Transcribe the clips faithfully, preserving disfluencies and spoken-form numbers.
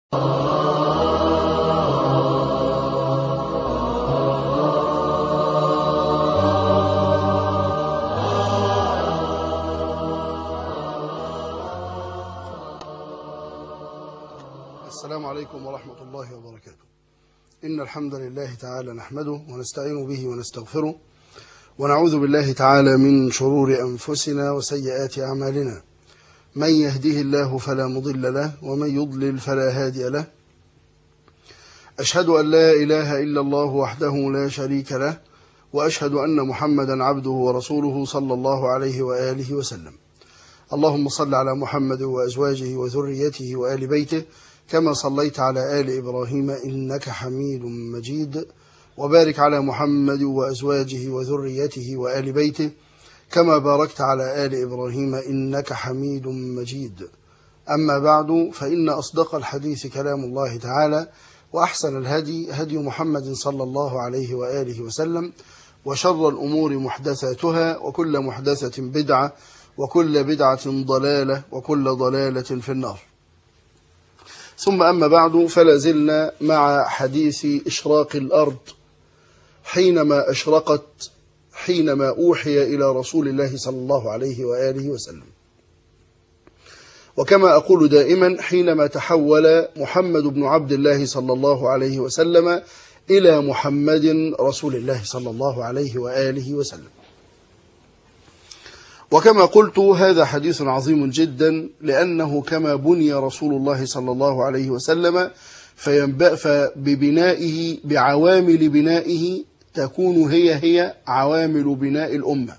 السلام عليكم ورحمة الله وبركاته. إن الحمد لله تعالى نحمده ونستعين به ونستغفره، ونعوذ بالله تعالى من شرور أنفسنا وسيئات أعمالنا. من يهده الله فلا مضل له، ومن يضلل فلا هادي له. أشهد أن لا إله إلا الله وحده لا شريك له، وأشهد أن محمدا عبده ورسوله صلى الله عليه وآله وسلم. اللهم صل على محمد وأزواجه وذريته وآل بيته كما صليت على آل إبراهيم إنك حميد مجيد، وبارك على محمد وأزواجه وذريته وآل بيته كما باركت على آل إبراهيم إنك حميد مجيد. أما بعد، فإن أصدق الحديث كلام الله تعالى، وأحسن الهدي هدي محمد صلى الله عليه وآله وسلم، وشر الأمور محدثاتها، وكل محدثة بدعة، وكل بدعة ضلالة، وكل ضلالة في النار. ثم أما بعد، فلا زلنا مع حديث إشراق الأرض حينما أشرقت حينما أوحي إلى رسول الله صلى الله عليه وآله وسلم. وكما أقول دائما، حينما تحول محمد بن عبد الله صلى الله عليه وسلم إلى محمد رسول الله صلى الله عليه وآله وسلم. وكما قلت، هذا حديث عظيم جدا، لأنه كما بني رسول الله صلى الله عليه وسلم فببنائه بعوامل بنائه تكون هي هي عوامل بناء الأمة.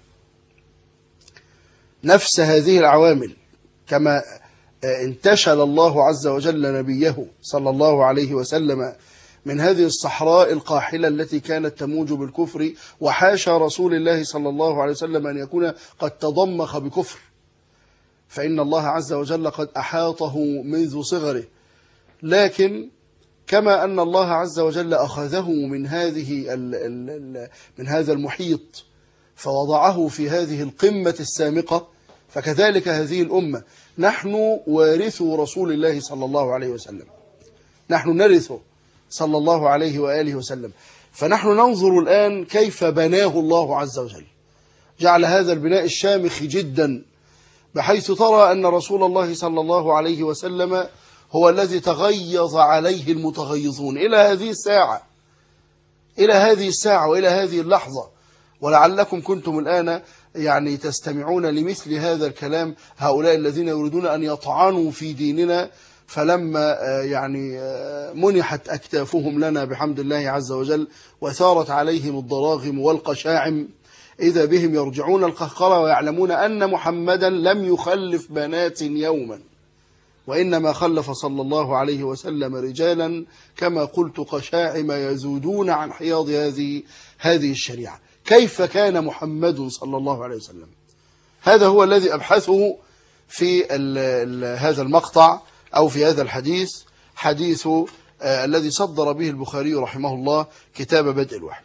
نفس هذه العوامل، كما انتشل الله عز وجل نبيه صلى الله عليه وسلم من هذه الصحراء القاحلة التي كانت تموج بالكفر، وحاشا رسول الله صلى الله عليه وسلم أن يكون قد تضمخ بكفر، فإن الله عز وجل قد أحاطه منذ صغره. لكن كما أن الله عز وجل أخذه من هذه ال ال ال من هذا المحيط فوضعه في هذه القمة السامقة، فكذلك هذه الأمة نحن وارثو رسول الله صلى الله عليه وسلم، نحن نرثه صلى الله عليه وآله وسلم. فنحن ننظر الآن كيف بناه الله عز وجل، جعل هذا البناء الشامخ جدا، بحيث ترى أن رسول الله صلى الله عليه وسلم هو الذي تغيظ عليه المتغيظون إلى هذه الساعة إلى هذه الساعة وإلى هذه اللحظة. ولعلكم كنتم الآن يعني تستمعون لمثل هذا الكلام، هؤلاء الذين يريدون أن يطعنوا في ديننا، فلما يعني منحت أكتافهم لنا بحمد الله عز وجل وثارت عليهم الضراغم والقشاعم، إذا بهم يرجعون القهقرة ويعلمون أن محمدا لم يخلف بنات يوما، وإنما خلف صلى الله عليه وسلم رجالا كما قلت قشاعم يزودون عن حياض هذه هذه الشريعة. كيف كان محمد صلى الله عليه وسلم؟ هذا هو الذي أبحثه في ال ال هذا المقطع أو في هذا الحديث، حديث آه الذي صدر به البخاري رحمه الله كتاب بدء الوحي.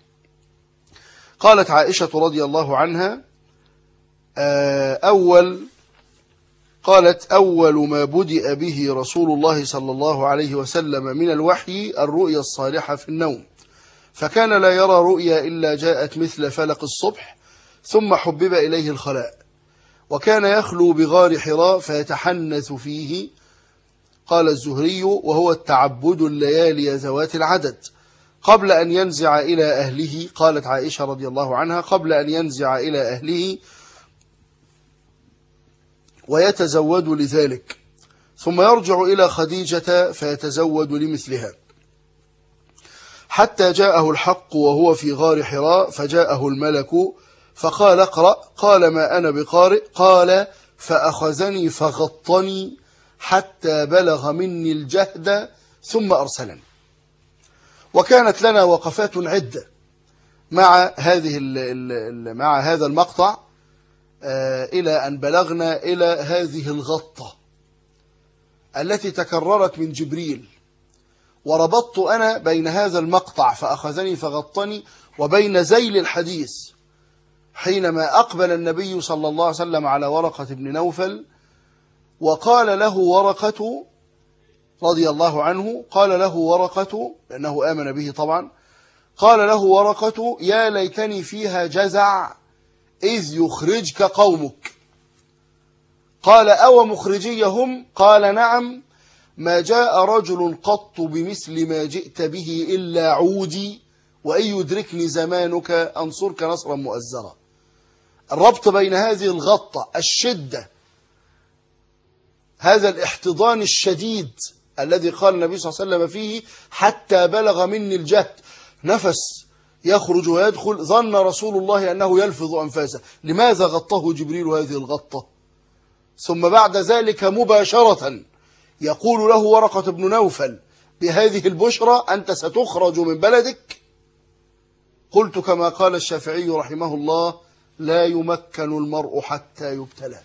قالت عائشة رضي الله عنها آه أول قالت أول ما بدأ به رسول الله صلى الله عليه وسلم من الوحي الرؤيا الصالحة في النوم، فكان لا يرى رؤيا إلا جاءت مثل فلق الصبح، ثم حبب إليه الخلاء، وكان يخلو بغار حراء فيتحنث فيه. قال الزهري: وهو التعبد الليالي ذوات العدد قبل أن ينزع إلى أهله. قالت عائشة رضي الله عنها: قبل أن ينزع إلى أهله ويتزود لذلك، ثم يرجع إلى خديجة فيتزود لمثلها، حتى جاءه الحق وهو في غار حراء، فجاءه الملك فقال: اقرأ. قال: ما أنا بقارئ. قال: فأخذني فغطني حتى بلغ مني الجهد ثم أرسلني. وكانت لنا وقفات عدة مع هذه ال ال مع هذا المقطع إلى أن بلغنا إلى هذه الغطة التي تكررت من جبريل، وربطت أنا بين هذا المقطع فأخذني فغطني وبين ذيل الحديث حينما أقبل النبي صلى الله عليه وسلم على ورقة بن نوفل، وقال له ورقة: رضي الله عنه قال له ورقة، لأنه آمن به طبعا، قال له ورقة: يا ليتني فيها جزع إذ يخرجك قومك. قال: أو مخرجيهم؟ قال: نعم، ما جاء رجل قط بمثل ما جئت به إلا عودي، وإن يدركني زمانك أنصرك نصرا مؤزرا. الربط بين هذه الغطة، الشدة، هذا الاحتضان الشديد الذي قال النبي صلى الله عليه وسلم فيه: حتى بلغ مني الجهد، نفس يخرج ويدخل، ظن رسول الله أنه يلفظ أنفاسه. لماذا غطه جبريل هذه الغطة؟ ثم بعد ذلك مباشرة يقول له ورقة بن نوفل بهذه البشرى: أنت ستخرج من بلدك. قلت كما قال الشافعي رحمه الله: لا يمكن المرء حتى يبتلى.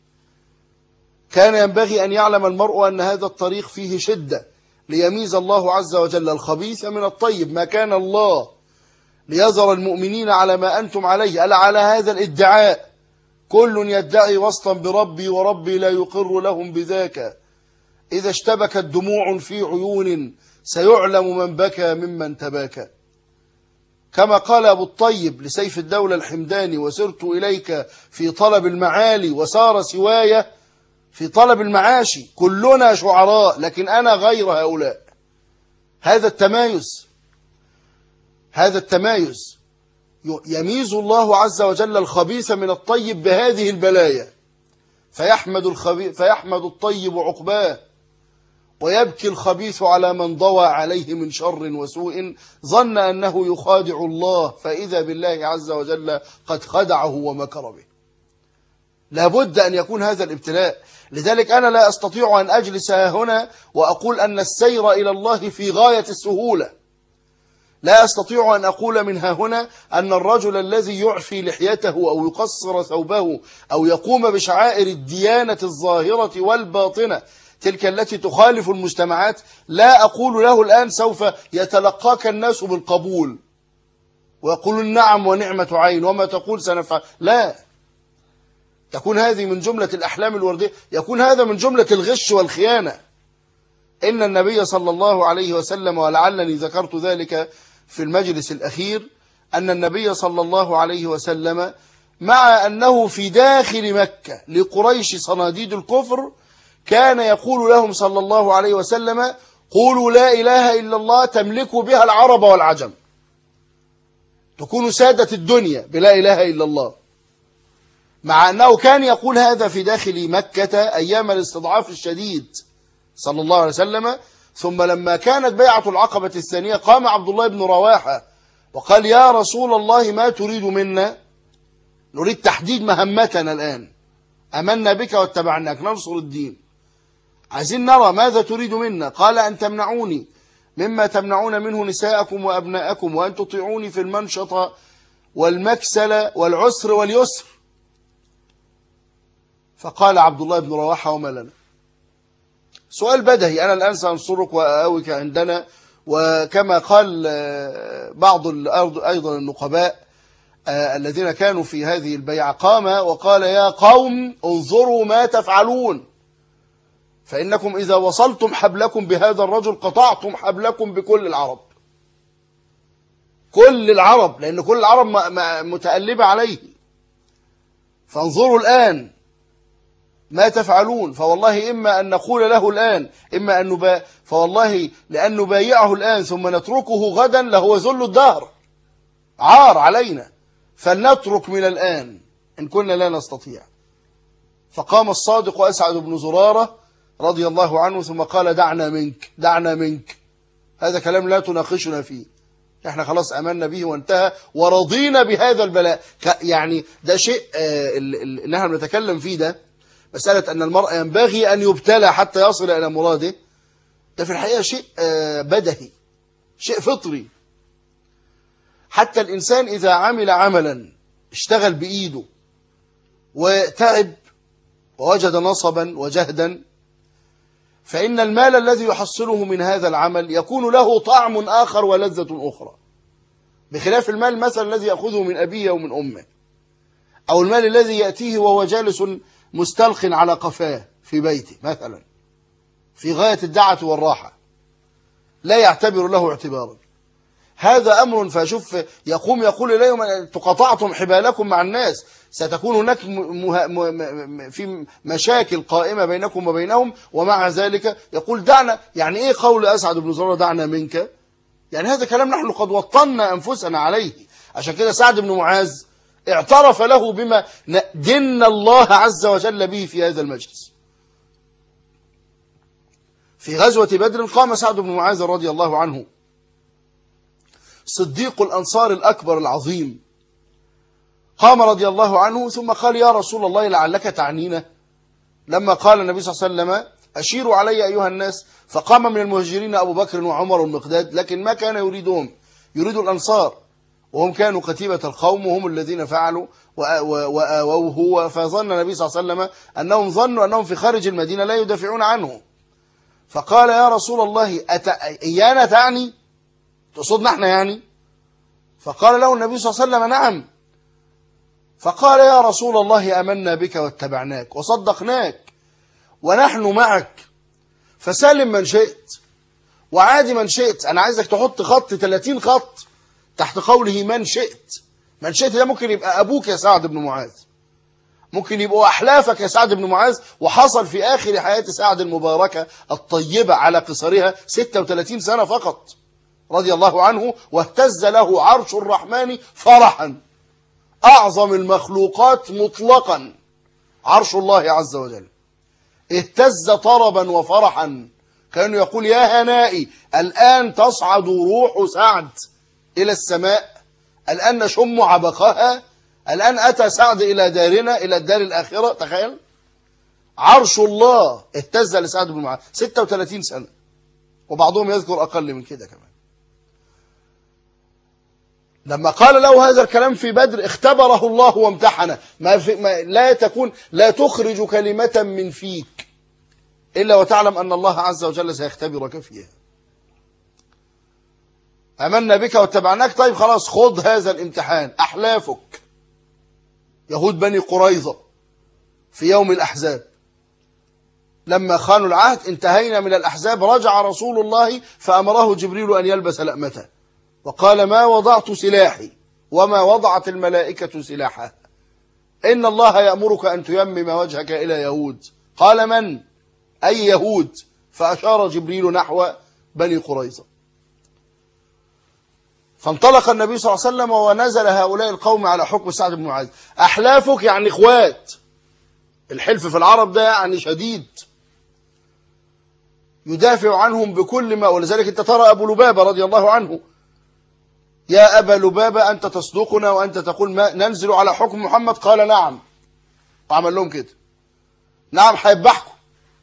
كان ينبغي أن يعلم المرء أن هذا الطريق فيه شدة، ليميز الله عز وجل الخبيث من الطيب. ما كان الله ليذر المؤمنين على ما أنتم عليه، ألا على هذا الادعاء. كل يدعي وسطا بربي وربي لا يقر لهم بذاك. إذا اشتبكت دموع في عيون سيعلم من بكى ممن تباكى. كما قال أبو الطيب لسيف الدولة الحمداني: وسرت إليك في طلب المعالي وسار سواي في طلب المعاشي. كلنا شعراء لكن أنا غير هؤلاء. هذا التمايز، هذا التمايز يميز الله عز وجل الخبيث من الطيب بهذه البلايا، فيحمد الخبيث فيحمد الطيب عقباه، ويبكي الخبيث على من ضوى عليه من شر وسوء، ظن أنه يخادع الله، فإذا بالله عز وجل قد خدعه ومكر به. لابد أن يكون هذا الابتلاء. لذلك أنا لا أستطيع أن أجلس هنا وأقول أن السير إلى الله في غاية السهولة. لا أستطيع أن أقول منها هنا أن الرجل الذي يعفي لحيته أو يقصر ثوبه أو يقوم بشعائر الديانة الظاهرة والباطنة تلك التي تخالف المجتمعات، لا أقول له الآن سوف يتلقاك الناس بالقبول ويقولون نعم ونعمة عين وما تقول سنفعل. لا، تكون هذه من جملة الأحلام الوردية، يكون هذا من جملة الغش والخيانة. إن النبي صلى الله عليه وسلم، ولعلني ذكرت ذلك في المجلس الأخير، أن النبي صلى الله عليه وسلم مع أنه في داخل مكة لقريش صناديد الكفر، كان يقول لهم صلى الله عليه وسلم: قولوا لا إله إلا الله تملكوا بها العرب والعجم، تكونوا سادة الدنيا بلا إله إلا الله. مع أنه كان يقول هذا في داخل مكة أيام الاستضعاف الشديد صلى الله عليه وسلم. ثم لما كانت بيعة العقبة الثانية قام عبد الله بن رواحة وقال: يا رسول الله ما تريد منا؟ نريد تحديد مهمتنا الآن، أمنا بك واتبعناك ننصر الدين، عايزين نرى ماذا تريد منا. قال: أن تمنعوني مما تمنعون منه نساءكم وأبناءكم، وأن تطيعوني في المنشط والمكسل والعسر واليسر. فقال عبد الله بن رواحة: وما لنا؟ سؤال بدهي، أنا الآن سأنصرك وأوك عندنا. وكما قال بعض أيضا النقباء الذين كانوا في هذه البيعة، قام وقال: يا قوم انظروا ما تفعلون، فإنكم إذا وصلتم حبلكم بهذا الرجل قطعتم حبلكم بكل العرب، كل العرب، لأن كل العرب متألبة عليه. فانظروا الآن ما تفعلون، فوالله إما أن نقول له الآن، إما أن نبا فوالله لأن نبايعه الآن ثم نتركه غدا لهو ذل الدهر، عار علينا، فلنترك من الآن إن كنا لا نستطيع. فقام الصادق أسعد بن زرارة رضي الله عنه ثم قال: دعنا منك، دعنا منك، هذا كلام لا تناقشنا فيه، احنا خلاص أمنا به وانتهى ورضينا بهذا البلاء. يعني ده شيء اللي نحن نتكلم فيه، ده مسألة أن المرء ينبغي أن يبتلى حتى يصل إلى مراده، ده في الحقيقة شيء بدهي، شيء فطري. حتى الإنسان إذا عمل عملا اشتغل بإيده وتعب ووجد نصبا وجهدا، فإن المال الذي يحصله من هذا العمل يكون له طعم آخر ولذة أخرى، بخلاف المال مثلا الذي يأخذه من أبيه أو من أمه، أو المال الذي يأتيه وهو جالس مستلق على قفاه في بيته مثلا، في غاية الدعة والراحة لا يعتبر له اعتبارا. هذا أمر فشوف يقوم يقول إليهم تقطعتم حبالكم مع الناس، ستكون هناك مه... م... في مشاكل قائمة بينكم وبينهم، ومع ذلك يقول دعنا. يعني إيه قول أسعد بن زرارة دعنا منك؟ يعني هذا كلام نحن قد وطنا أنفسنا عليه. عشان كده سعد بن معاذ اعترف له بما دين الله عز وجل به في هذا المجلس. في غزوة بدر قام سعد بن معاذ رضي الله عنه صديق الأنصار الأكبر العظيم، قام رضي الله عنه ثم قال يا رسول الله لعلك تعنينا. لما قال النبي صلى الله عليه وسلم أشيروا علي أيها الناس، فقام من المهاجرين أبو بكر وعمر والمقداد، لكن ما كان يريدهم، يريد الأنصار، وهم كانوا كتيبة القوم وهم الذين فعلوا وآووه. فظن النبي صلى الله عليه وسلم أنهم ظنوا أنهم في خارج المدينة لا يدافعون عنه، فقال يا رسول الله أت... إيانا تعني؟ تقصدنا احنا يعني؟ فقال له النبي صلى الله عليه وسلم نعم. فقال يا رسول الله أمنا بك واتبعناك وصدقناك ونحن معك، فسلم من شئت وعادي من شئت. أنا عايزك تحط خط ثلاثين خط تحت قوله من شئت. من شئت ده ممكن يبقى أبوك يا سعد بن معاذ، ممكن يبقوا أحلافك يا سعد بن معاذ. وحصل في آخر حياة سعد المباركة الطيبة على قصرها ستة وثلاثين سنة فقط رضي الله عنه، واهتز له عرش الرحمن فرحا، أعظم المخلوقات مطلقا عرش الله عز وجل، اهتز طربا وفرحا، كانوا يقول يا هنائي الآن تصعد روح سعد إلى السماء، الآن نشم عبقها، الآن أتى سعد إلى دارنا، إلى الدار الآخرة. تخيل عرش الله اهتز لسعد بن معاذ ستة وثلاثين سنة، وبعضهم يذكر أقل من كده كمان. لما قال له هذا الكلام في بدر اختبره الله وامتحنه. ما في ما لا تكون لا تخرج كلمة من فيك إلا وتعلم أن الله عز وجل سيختبرك فيها. أمنا بك واتبعناك، طيب خلاص خذ هذا الامتحان. أحلافك يهود بني قريظة في يوم الأحزاب لما خانوا العهد انتهينا من الأحزاب، رجع رسول الله فأمره جبريل أن يلبس لأمته وقال ما وضعت سلاحي وما وضعت الملائكة سلاحها، إن الله يأمرك أن تيمم وجهك إلى يهود. قال من؟ أي يهود؟ فأشار جبريل نحو بني قريظة. فانطلق النبي صلى الله عليه وسلم ونزل هؤلاء القوم على حكم سعد بن معاذ. أحلافك يعني إخوات، الحلف في العرب ده يعني شديد، يدافع عنهم بكل ما. ولذلك انت ترى أبو لبابة رضي الله عنه يا أبا لبابة أنت تصدقنا وأنت تقول ما ننزل على حكم محمد؟ قال نعم، وعمل لهم كده نعم هيذبحكم.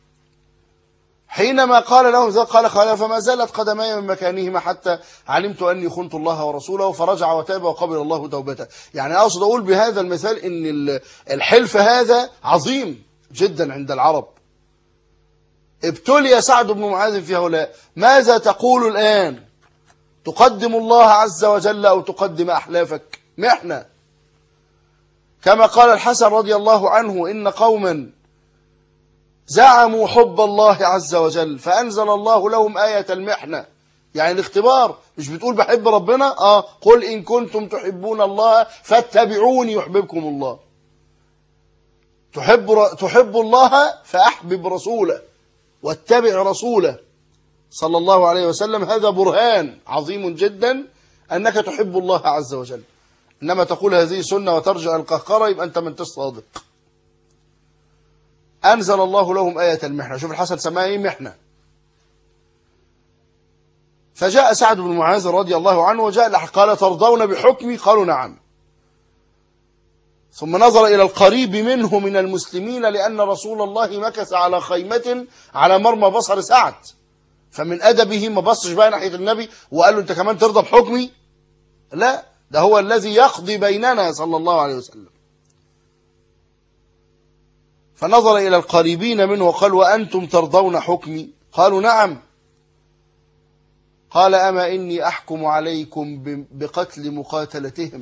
حينما قال لهم ذلك قال قال فما زالت قدمي من مكانهما حتى علمت أني خنت الله ورسوله، فرجع وتاب وقبل الله توبته. يعني أقصد أقول بهذا المثال إن الحلف هذا عظيم جدا عند العرب. ابتلي سعد بن معاذ في هؤلاء. ماذا تقول الآن؟ تقدم الله عز وجل أو تقدم أحلافك؟ محنة. كما قال الحسن رضي الله عنه إن قوما زعموا حب الله عز وجل فأنزل الله لهم آية المحنة، يعني الاختبار. مش بتقول بحب ربنا؟ آه قل إن كنتم تحبون الله فاتبعوني يحببكم الله. تحب, تحب الله فأحبب رسوله واتبع رسوله صلى الله عليه وسلم. هذا برهان عظيم جدا أنك تحب الله عز وجل. إنما تقول هذه سنة وترجع القهقرة يبقى أنت من تصادق. أنزل الله لهم آية المحنة. شوف الحسن سماها إيه؟ محنة. فجاء سعد بن معاذ رضي الله عنه وجاء قال ترضون بحكمي؟ قالوا نعم. ثم نظر إلى القريب منه من المسلمين لأن رسول الله مكث على خيمة على مرمى بصر سعد، فمن أدبه ما بصش بقى ناحية النبي وقال له أنت كمان ترضى بحكمي؟ لا، ده هو الذي يقضي بيننا صلى الله عليه وسلم. فنظر إلى القريبين منه وقال وأنتم ترضون حكمي؟ قالوا نعم. قال أما إني أحكم عليكم بقتل مقاتلتهم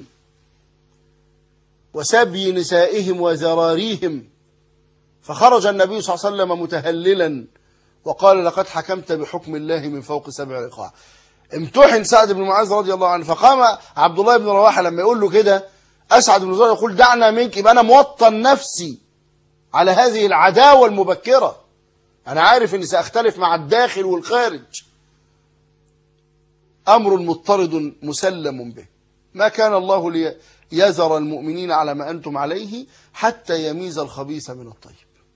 وسبي نسائهم وذراريهم. فخرج النبي صلى الله عليه وسلم متهللا وقال لقد حكمت بحكم الله من فوق سبع رقاع. امتحن سعد بن معاذ رضي الله عنه، فقام عبد الله بن رواحة لما يقول له كده أسعد بن زرارة يقول دعنا منك، يبقى أنا موطن نفسي على هذه العداوة المبكرة، أنا عارف أني سأختلف مع الداخل والخارج، أمر مضطرد مسلم به، ما كان الله ليذر المؤمنين على ما أنتم عليه حتى يميز الخبيث من الطيب.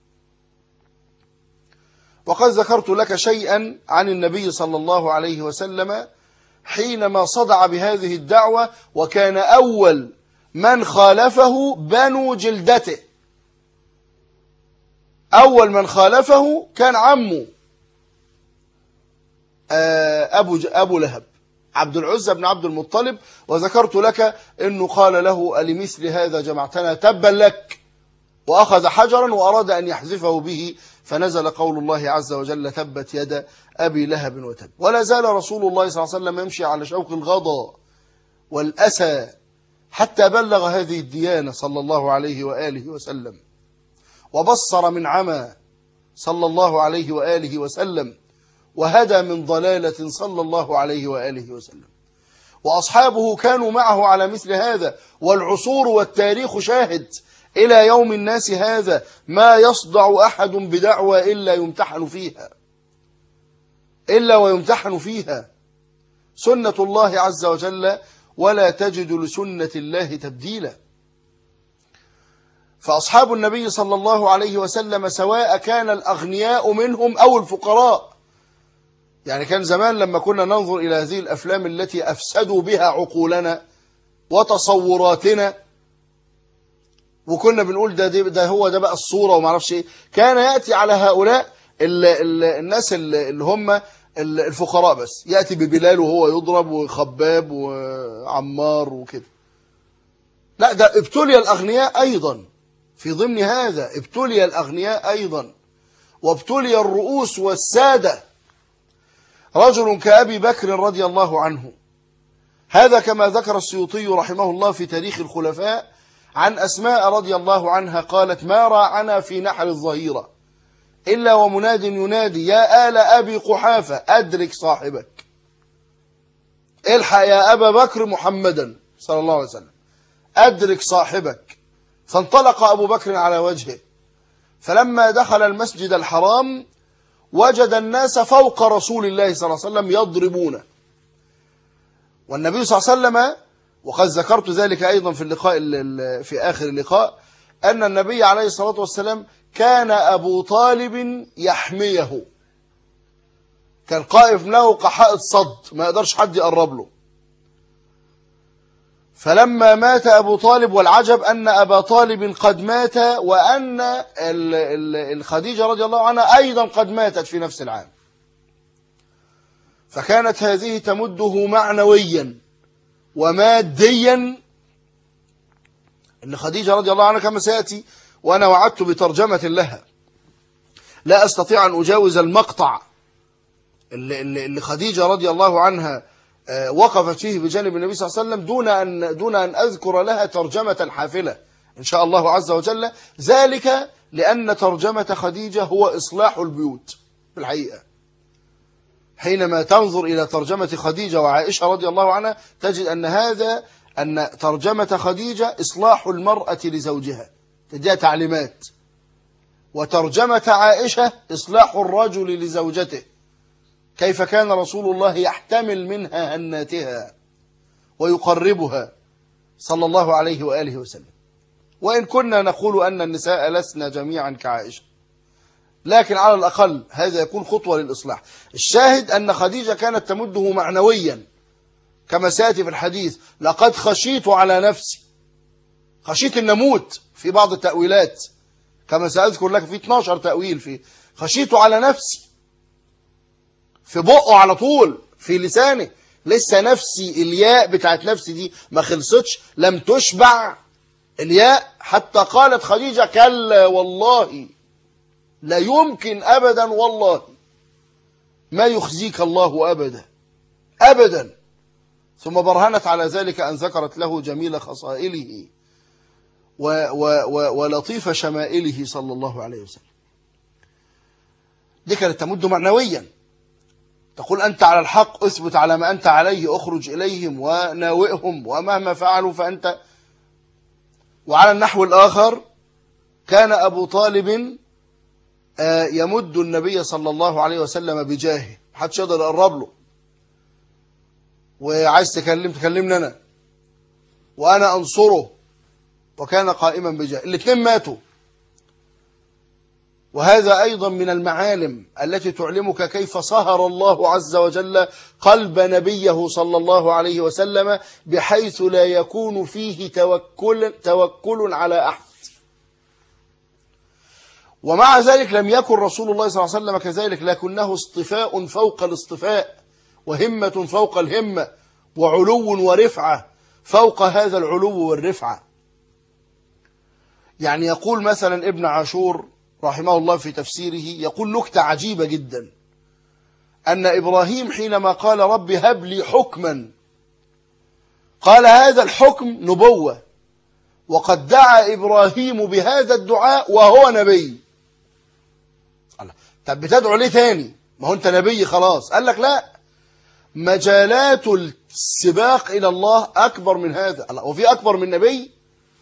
وقد ذكرت لك شيئا عن النبي صلى الله عليه وسلم حينما صدع بهذه الدعوة، وكان أول من خالفه بنو جلدته. أول من خالفه كان عمه أبو, أبو لهب عبد العزى بن عبد المطلب، وذكرت لك أنه قال له ألمثل هذا جمعتنا تبا لك، وأخذ حجرا وأراد أن يحذفه به، فنزل قول الله عز وجل تبت يد أبي لهب وتب. ولا زال رسول الله صلى الله عليه وسلم يمشي على شوك الغضا والأسى حتى بلغ هذه الديانة صلى الله عليه وآله وسلم، وبصر من عمى صلى الله عليه وآله وسلم، وهدى من ضلالة صلى الله عليه وآله وسلم. وأصحابه كانوا معه على مثل هذا، والعصور والتاريخ شاهد إلى يوم الناس هذا ما يصدع أحد بدعوى إلا يمتحن فيها إلا ويمتحن فيها سنة الله عز وجل، ولا تجد لسنة الله تبديلا. فأصحاب النبي صلى الله عليه وسلم سواء كان الأغنياء منهم أو الفقراء، يعني كان زمان لما كنا ننظر إلى هذه الأفلام التي أفسدوا بها عقولنا وتصوراتنا، وكنا بنقول ده, ده هو ده بقى الصورة وما عرفش ايه، كان يأتي على هؤلاء ال ال الناس اللي هم الفقراء بس، يأتي ببلال وهو يضرب وخباب وعمار وكده. لا، ده ابتلي الأغنياء أيضا، في ضمن هذا ابتلي الأغنياء أيضا، وابتلي الرؤوس والسادة. رجل كأبي بكر رضي الله عنه، هذا كما ذكر السيوطي رحمه الله في تاريخ الخلفاء عن أسماء رضي الله عنها قالت ما راعنا في نحر الظهيرة إلا ومناد ينادي يا آل أبي قحافة أدرك صاحبك، الحق يا أبا بكر محمدا صلى الله عليه وسلم، أدرك صاحبك. فانطلق أبو بكر على وجهه، فلما دخل المسجد الحرام وجد الناس فوق رسول الله صلى الله عليه وسلم يضربونه، والنبي صلى الله عليه وسلم، وقد ذكرت ذلك أيضا في اللقاء في آخر اللقاء، أن النبي عليه الصلاة والسلام كان أبو طالب يحميه، كان قائم له كحائط صد ما يقدرش حد يقرب له. فلما مات أبو طالب، والعجب أن أبا طالب قد مات وأن الخديجة رضي الله عنها أيضا قد ماتت في نفس العام، فكانت هذه تمده معنويا وماديا. ان خديجة رضي الله عنها كما سيأتي، وأنا وعدت بترجمة لها لا أستطيع أن أجاوز المقطع اللي, اللي خديجة رضي الله عنها وقفت فيه بجانب النبي صلى الله عليه وسلم دون أن, دون أن أذكر لها ترجمة حافلة إن شاء الله عز وجل، ذلك لأن ترجمة خديجة هو إصلاح البيوت. في الحقيقة حينما تنظر إلى ترجمة خديجة وعائشة رضي الله عنها تجد أن هذا أن ترجمة خديجة إصلاح المرأة لزوجها، تديها تعليمات، وترجمة عائشة إصلاح الرجل لزوجته، كيف كان رسول الله يحتمل منها هناتها ويقربها صلى الله عليه وآله وسلم. وإن كنا نقول أن النساء لسن جميعا كعائشة، لكن على الأقل هذا يكون خطوة للإصلاح. الشاهد أن خديجة كانت تمده معنويا كما سيأتي في الحديث، لقد خشيت على نفسي، خشيت أن نموت في بعض التأويلات كما سأذكر لك في اثناشر تأويل، في خشيت على نفسي، في بقه على طول، في لسانه، لسه نفسي الياء بتاعت نفسي دي ما خلصتش، لم تشبع الياء، حتى قالت خديجة كلا والله لا يمكن أبدا، والله ما يخزيك الله أبدا أبدا. ثم برهنت على ذلك أن ذكرت له جميل خصائله و و و ولطيف شمائله صلى الله عليه وسلم. دي كانت تمد معنويا، تقول أنت على الحق، اثبت على ما أنت عليه، اخرج إليهم وناوئهم ومهما فعلوا فأنت. وعلى النحو الآخر كان أبو طالب يمد النبي صلى الله عليه وسلم بجاهه، محدش يقدر يقرب له، وعايز تكلم تكلمني أنا وأنا أنصره، وكان قائما بجاهه. الاثنين ماتوا. وهذا أيضا من المعالم التي تعلمك كيف صهر الله عز وجل قلب نبيه صلى الله عليه وسلم بحيث لا يكون فيه توكل, توكل على أحد. ومع ذلك لم يكن رسول الله صلى الله عليه وسلم كذلك، لكنه اصطفاء فوق الاصطفاء، وهمة فوق الهمة، وعلو ورفعة فوق هذا العلو والرفعة. يعني يقول مثلا ابن عاشور رحمه الله في تفسيره، يقول نكتة عجيبة جدا، أن إبراهيم حينما قال رب هب لي حكما، قال هذا الحكم نبوة، وقد دعا إبراهيم بهذا الدعاء وهو نبي. طب بتدعو ليه تاني؟ ما هو أنت نبي خلاص. قال لك لا، مجالات السباق إلى الله أكبر من هذا. وفي أكبر من نبي؟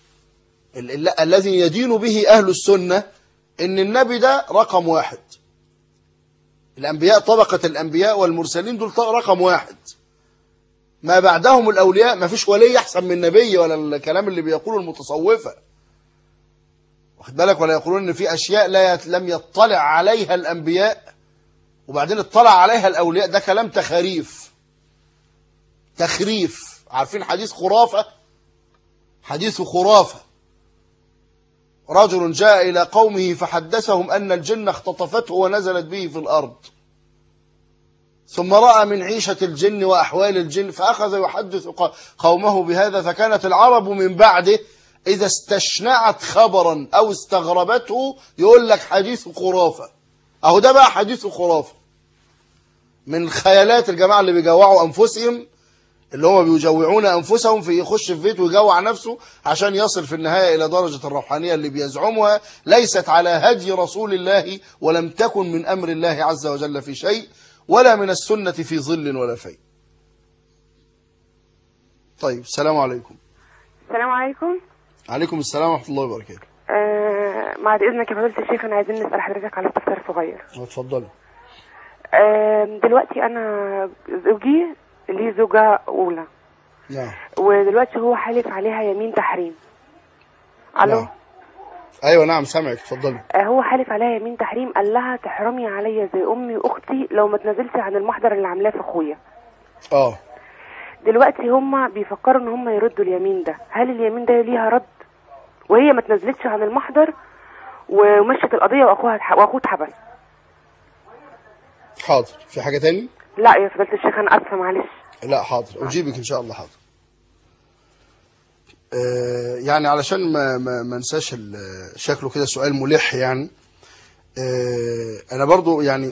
الذي يدين به أهل السنة إن النبي ده رقم واحد، الأنبياء طبقة الأنبياء والمرسلين دول رقم واحد، ما بعدهم الأولياء ما فيش ولي أحسن من نبي، ولا الكلام اللي بيقوله المتصوفة، واخد بالك؟ ولا يقولون إن في أشياء لا لم يطلع عليها الأنبياء وبعدين اطلع عليها الأولياء، ده كلام تخريف تخريف. عارفين حديث خرافة؟ حديث خرافة، رجل جاء إلى قومه فحدثهم أن الجن اختطفته ونزلت به في الأرض، ثم رأى من عيشة الجن وأحوال الجن فأخذ يحدث قومه بهذا، فكانت العرب من بعده إذا استشنعت خبرا أو استغربته يقول لك حديث خرافة. أهو ده بقى حديث خرافة، من خيالات الجماعة اللي بيجوعوا أنفسهم، اللي هم بيجوعون أنفسهم في يخش في بيت ويجوع نفسه عشان يصل في النهاية إلى درجة الروحانية اللي بيزعمها ليست على هدي رسول الله، ولم تكن من أمر الله عز وجل في شيء، ولا من السنة في ظل ولا في. طيب، السلام عليكم. السلام عليكم. عليكم السلام ورحمة الله وبركاته. آه بعد إذنك يا فضيلة الشيخ، أنا عايزين نسأل حضرتك على استفسار صغير. اتفضلي. آه دلوقتي أنا زوجي ليه زوجة أولى. نعم. ودلوقتي هو حالف عليها يمين تحريم. ألو. نعم. أيوة نعم سامعك، اتفضلي. آه هو حالف عليها يمين تحريم، قال لها تحرمي عليا زي أمي وأختي لو ما تنزلتي عن المحضر اللي عاملاه في أخويا. اه. دلوقتي هم بيفكروا إن هم يردوا اليمين ده، هل اليمين ده ليها رد؟ وهي ما تنزلتش عن المحضر ومشت القضية وأخوها وأخوه اتحبس. حاضر. في حاجة تاني؟ لا يا فضيلة الشيخ، أنا آسفة معلش. لا حاضر، أجيبك إن شاء الله. حاضر. آه يعني علشان ما ما ما انساش شكله كده سؤال ملح يعني. آه أنا برضو يعني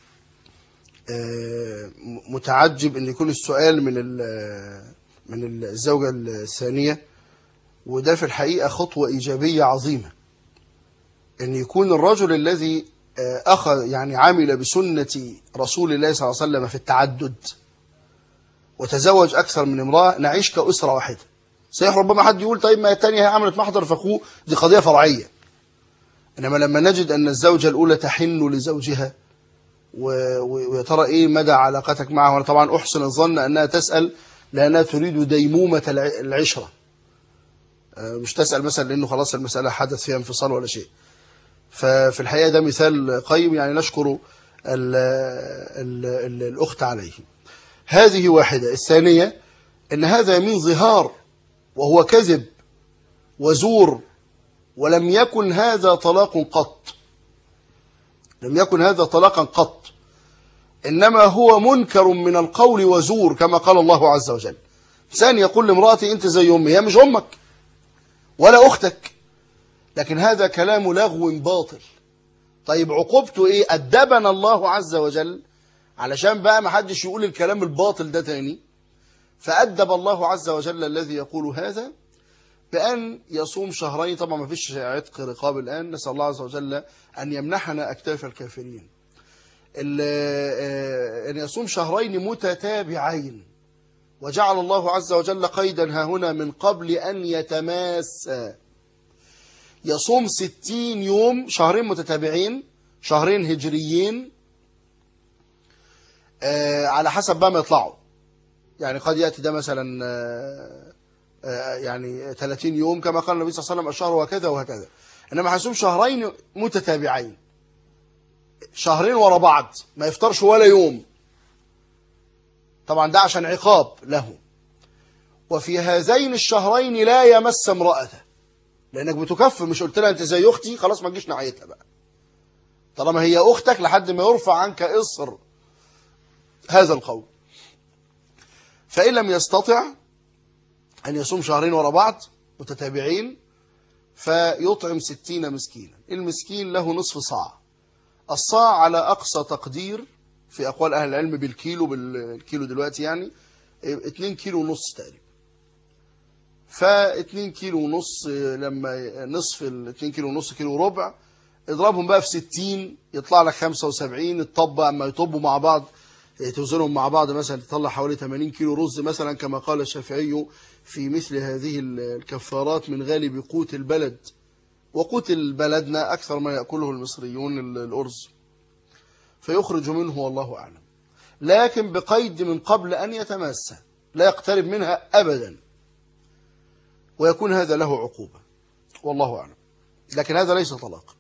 آه متعجب إن يكون السؤال من من الزوجة الثانية، وده في الحقيقة خطوة إيجابية عظيمة، إن يكون الرجل الذي أخذ يعني عمل بسنة رسول الله صلى الله عليه وسلم في التعدد وتزوج أكثر من امرأة، نعيش كأسرة واحدة. صحيح ربما حد يقول طيب ما الثانية هي عملت محضر فأخوه، دي قضية فرعية. إنما لما نجد أن الزوجة الأولى تحن لزوجها ويا ترى إيه مدى علاقتك معه، وأنا طبعا أحسن الظن أنها تسأل لأنها تريد ديمومة العشرة، مش تسأل مثلا لأنه خلاص المسألة حدث فيها انفصال ولا شيء. ففي الحقيقة ده مثال قيم، يعني نشكر ال ال ال الأخت عليه. هذه واحدة. الثانية أن هذا من ظهار وهو كذب وزور، ولم يكن هذا طلاق قط، لم يكن هذا طلاقا قط، إنما هو منكر من القول وزور كما قال الله عز وجل. إنسان يقول لامرأتي أنت زي أمي، هي مش أمك ولا أختك، لكن هذا كلام لغو باطل. طيب عقوبته إيه؟ أدبنا الله عز وجل علشان بقى ما حدش يقول الكلام الباطل ده تاني، فأدب الله عز وجل الذي يقول هذا بأن يصوم شهرين. طبعا ما فيش عتق رقاب الآن، نسأل الله عز وجل أن يمنحنا أكتاف الكافرين. أن يصوم شهرين متتابعين، وجعل الله عز وجل قيدا ها هنا من قبل أن يتماس. يصوم ستين يوم، شهرين متتابعين، شهرين هجريين على حسب بقى ما يطلعوا. يعني قد يأتي ده مثلا يعني ثلاثين يوم كما قال النبي صلى الله عليه وسلم الشهر وكذا وهكذا. إنما هيصوم شهرين متتابعين، شهرين ورا بعض، ما يفطرش ولا يوم. طبعا ده عشان عقاب له. وفي هذين الشهرين لا يمس امرأته، لأنك بتكفر. مش قلت لها أنت زي أختي، خلاص ما تجيش ناحيتها بقى، طالما هي أختك لحد ما يرفع عنك إصر هذا القول. فإن لم يستطع أن يصوم شهرين ورا بعض متتابعين فيطعم ستين مسكينا. المسكين له نصف صاع. الصاع على أقصى تقدير في أقوال أهل العلم بالكيلو، بالكيلو دلوقتي يعني اتنين كيلو ونص تقريبا. فاتنين كيلو ونص لما نصف الاتنين كيلو ونص كيلو ربع، اضربهم بقى في ستين يطلع لك خمسة وسبعين. الطب اما يطبوا مع بعض توزنهم مع بعض مثلا تطلع حوالي ثمانين كيلو رز مثلا، كما قال الشافعي في مثل هذه الكفارات من غالب قوت البلد. وقوت البلدنا أكثر ما يأكله المصريون الأرز، فيخرج منه والله أعلم، لكن بقيد من قبل أن يتماس، لا يقترب منها أبدا، ويكون هذا له عقوبة والله أعلم، لكن هذا ليس طلاق.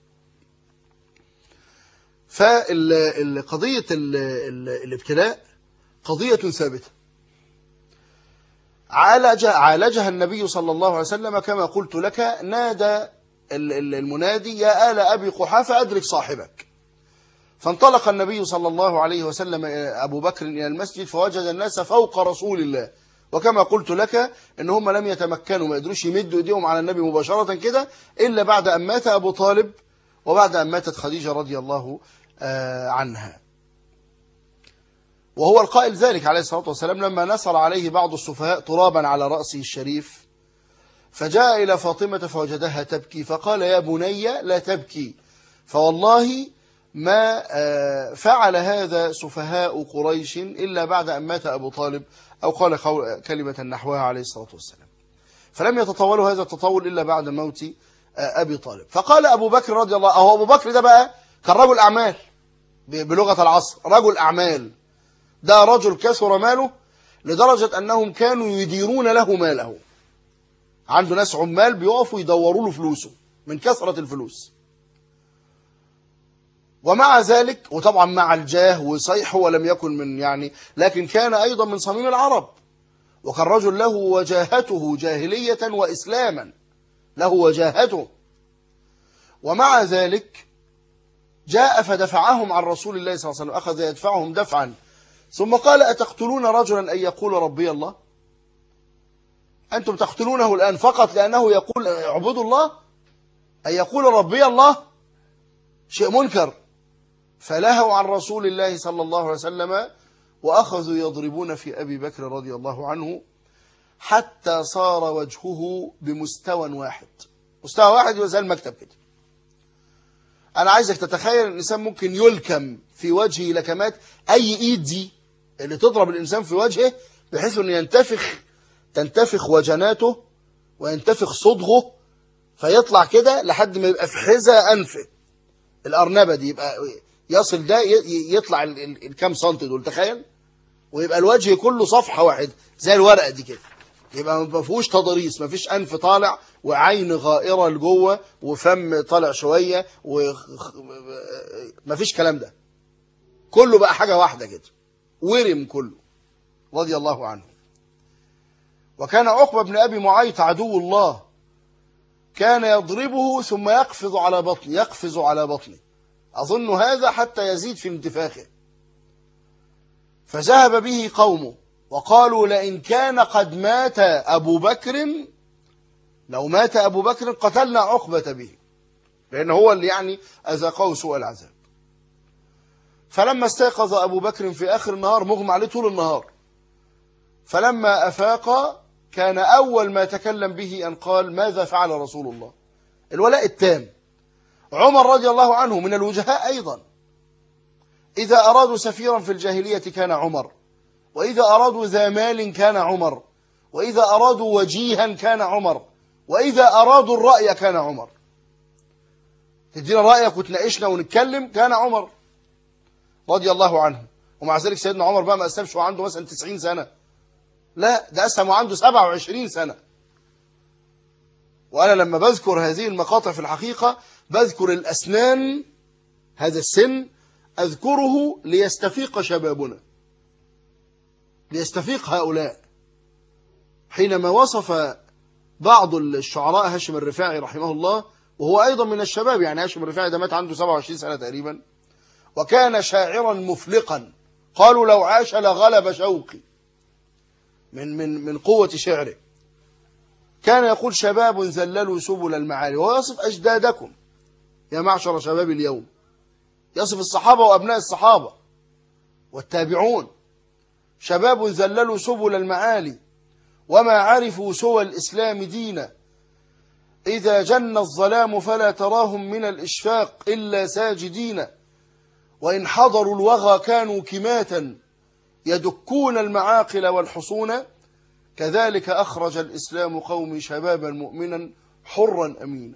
فالقضية الابتلاء قضية ثابتة عالج عالجها النبي صلى الله عليه وسلم كما قلت لك. نادى المنادي يا آل أبي قحافة أدرك صاحبك. فانطلق النبي صلى الله عليه وسلم أبو بكر إلى المسجد فوجد الناس فوق رسول الله. وكما قلت لك إن هم لم يتمكنوا، ما يقدروش يمدوا إيديهم على النبي مباشرة كده إلا بعد أن مات أبو طالب وبعد أن ماتت خديجة رضي الله عنها. وهو القائل ذلك عليه الصلاة والسلام لما نصر عليه بعض السفهاء ترابا على رأسه الشريف، فجاء إلى فاطمة فوجدها تبكي فقال يا بني لا تبكي، فوالله ما فعل هذا سفهاء قريش إلا بعد أن مات أبو طالب، أو قال كلمة نحوها عليه الصلاة والسلام. فلم يتطولوا هذا التطول إلا بعد موت أبي طالب. فقال أبو بكر رضي الله عنه، أو أبو بكر ده بقى كان رجل أعمال بلغة العصر، رجل أعمال، ده رجل كثر ماله لدرجة أنهم كانوا يديرون له ماله. عنده ناس عمال بيقفوا يدوروا له فلوسه من كثرة الفلوس. ومع ذلك، وطبعا مع الجاه وصيحه ولم يكن من يعني، لكن كان أيضا من صميم العرب، وكان رجل له وجاهته جاهلية وإسلاما، له وجاهته. ومع ذلك جاء فدفعهم عن رسول الله صلى الله عليه وسلم، أخذ يدفعهم دفعا، ثم قال أتقتلون رجلا أن يقول ربي الله؟ أنتم تقتلونه الآن فقط لأنه يقول اعبدوا الله؟ أن يقول ربي الله شيء منكر. فلهوا عن رسول الله صلى الله عليه وسلم وأخذوا يضربون في أبي بكر رضي الله عنه حتى صار وجهه بمستوى واحد، مستوى واحد وزي المكتب كده. أنا عايزك تتخيل الإنسان ممكن يلكم في وجهه لكمات، أي إيد دي اللي تضرب الإنسان في وجهه بحيث أن ينتفخ تنتفخ وجناته وينتفخ صدغه فيطلع كده لحد ما يبقى في حذاء أنفه، الأرنبة دي يبقى يصل ده يطلع الكام سنتي دول، تخيل، ويبقى الوجه كله صفحة واحد زي الورقة دي كده، يبقى ما فيهوش تضاريس، ما فيش أنف طالع وعين غائرة لجوه وفم طالع شوية وما فيش كلام ده، كله بقى حاجة واحدة كده، ورم كله رضي الله عنه. وكان عقبة بن أبي معيط عدو الله كان يضربه ثم يقفز على بطنه، يقفز على بطنه، أظن هذا حتى يزيد في انتفاخه. فذهب به قومه وقالوا لئن كان قد مات أبو بكر، لو مات أبو بكر قتلنا عقبة به، لأنه هو اللي يعني أذاقه سوء العذاب. فلما استيقظ أبو بكر في آخر النهار، مغمى عليه طول النهار، فلما أفاق كان أول ما تكلم به أن قال ماذا فعل رسول الله؟ الولاء التام. عمر رضي الله عنه من الوجهاء أيضا، إذا أرادوا سفيرا في الجاهلية كان عمر، وإذا أرادوا ذا مال كان عمر، وإذا أرادوا وجيها كان عمر، وإذا أرادوا الرأي كان عمر. تدينا رأيك وتناقشنا ونتكلم، كان عمر رضي الله عنه. ومع ذلك سيدنا عمر بقى ما أسلمش وعنده مثلا تسعين سنة، لا ده أسلم وعنده سبعة وعشرين سنة. وأنا لما بذكر هذه المقاطع في الحقيقة بذكر الأسنان، هذا السن أذكره ليستفيق شبابنا، ليستفيق هؤلاء. حينما وصف بعض الشعراء هاشم الرفاعي رحمه الله، وهو أيضا من الشباب، يعني هاشم الرفاعي ده مات عنده سبعة وعشرين سنة تقريبا، وكان شاعرا مفلقا، قالوا لو عاش لغلب شوقي من من من قوة شعره. كان يقول شباب ذللوا سبل المعالي، وهو يصف أجدادكم يا معشر شباب اليوم، يصف الصحابة وأبناء الصحابة والتابعون. شباب ذللوا سبل المعالي وما عرفوا سوى الإسلام دينا، إذا جن الظلام فلا تراهم من الإشفاق إلا ساجدين، وإن حضروا الوغى كانوا كماتا يدكون المعاقل والحصون، كذلك أخرج الإسلام قومي شبابا مؤمنا حرا أمينا.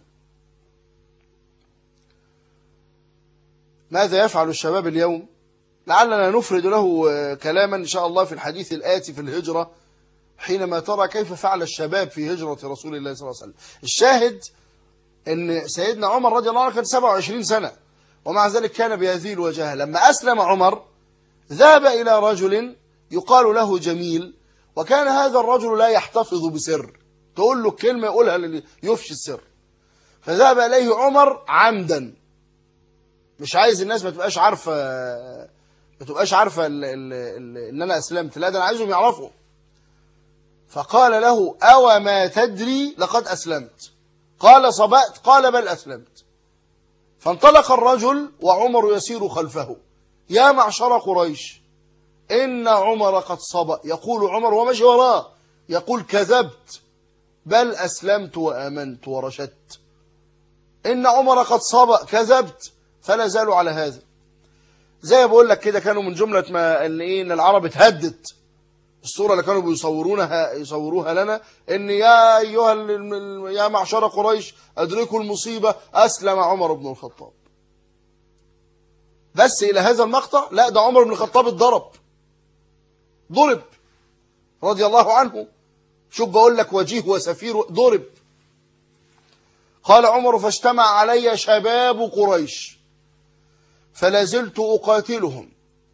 ماذا يفعل الشباب اليوم؟ لعلنا نفرد له كلاما إن شاء الله في الحديث الآتي في الهجرة، حينما ترى كيف فعل الشباب في هجرة رسول الله صلى الله عليه وسلم. الشاهد أن سيدنا عمر رضي الله عنه كان سبعة وعشرين سنة، ومع ذلك كان بهذه الوجاهة. لما أسلم عمر ذهب إلى رجل يقال له جميل، وكان هذا الرجل لا يحتفظ بسر، تقول له كلمة يقولها يفشي السر. فذهب إليه عمر عمدا، مش عايز الناس ما تبقاش عارفة ما تبقاش عارفة ال ال ال إن أنا أسلمت، لا ده أنا عايزهم يعرفوا. فقال له أو ما تدري لقد أسلمت؟ قال صبأت؟ قال بل أسلمت. فانطلق الرجل وعمر يسير خلفه، يا معشر قريش إن عمر قد صبأ. يقول عمر ومشي وراه يقول كذبت، بل أسلمت وآمنت ورشدت. إن عمر قد صبأ، كذبت. فلا زالوا على هذا. زي بقول لك كده، كانوا من جملة ما ان ايه ان العرب اتهدت. الصورة اللي كانوا بيصورونها يصوروها لنا ان يا ايها يا معشر قريش ادركوا المصيبة، اسلم عمر بن الخطاب. بس الى هذا المقطع لا، ده عمر بن الخطاب اتضرب، ضرب رضي الله عنه. شوف بقول لك وجيه وسفير، ضرب. قال عمر فاجتمع علي شباب قريش فلا زلت أقاتلهم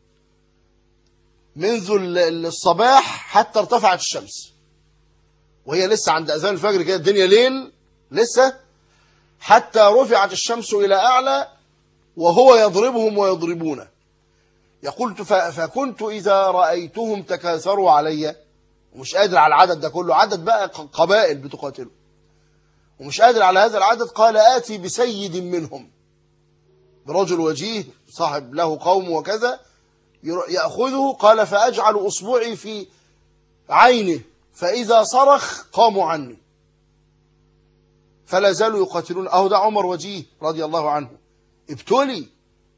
منذ الصباح حتى ارتفعت الشمس، وهي لسه عند أذان الفجر كده، الدنيا ليل لسه، حتى رفعت الشمس إلى أعلى وهو يضربهم ويضربونه. يقول فكنت إذا رأيتهم تكاثروا علي، ومش قادر على العدد ده كله، عدد بقى قبائل بتقاتله ومش قادر على هذا العدد، قال آتي بسيد منهم، برجل وجيه صاحب له قوم وكذا، يأخذه. قال فأجعل أصبعي في عينه فإذا صرخ قاموا عني، فلا زالوا يقاتلون. أهو ده عمر وجيه رضي الله عنه، ابتلي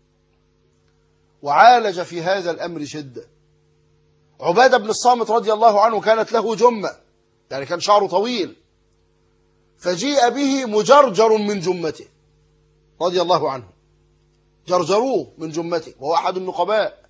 وعالج في هذا الأمر شدة. عبادة بن الصامت رضي الله عنه كانت له جمة، يعني كان شعره طويل، فجيء به مجرجر من جمته رضي الله عنه، جرجروه من جمته، وهو أحد النقباء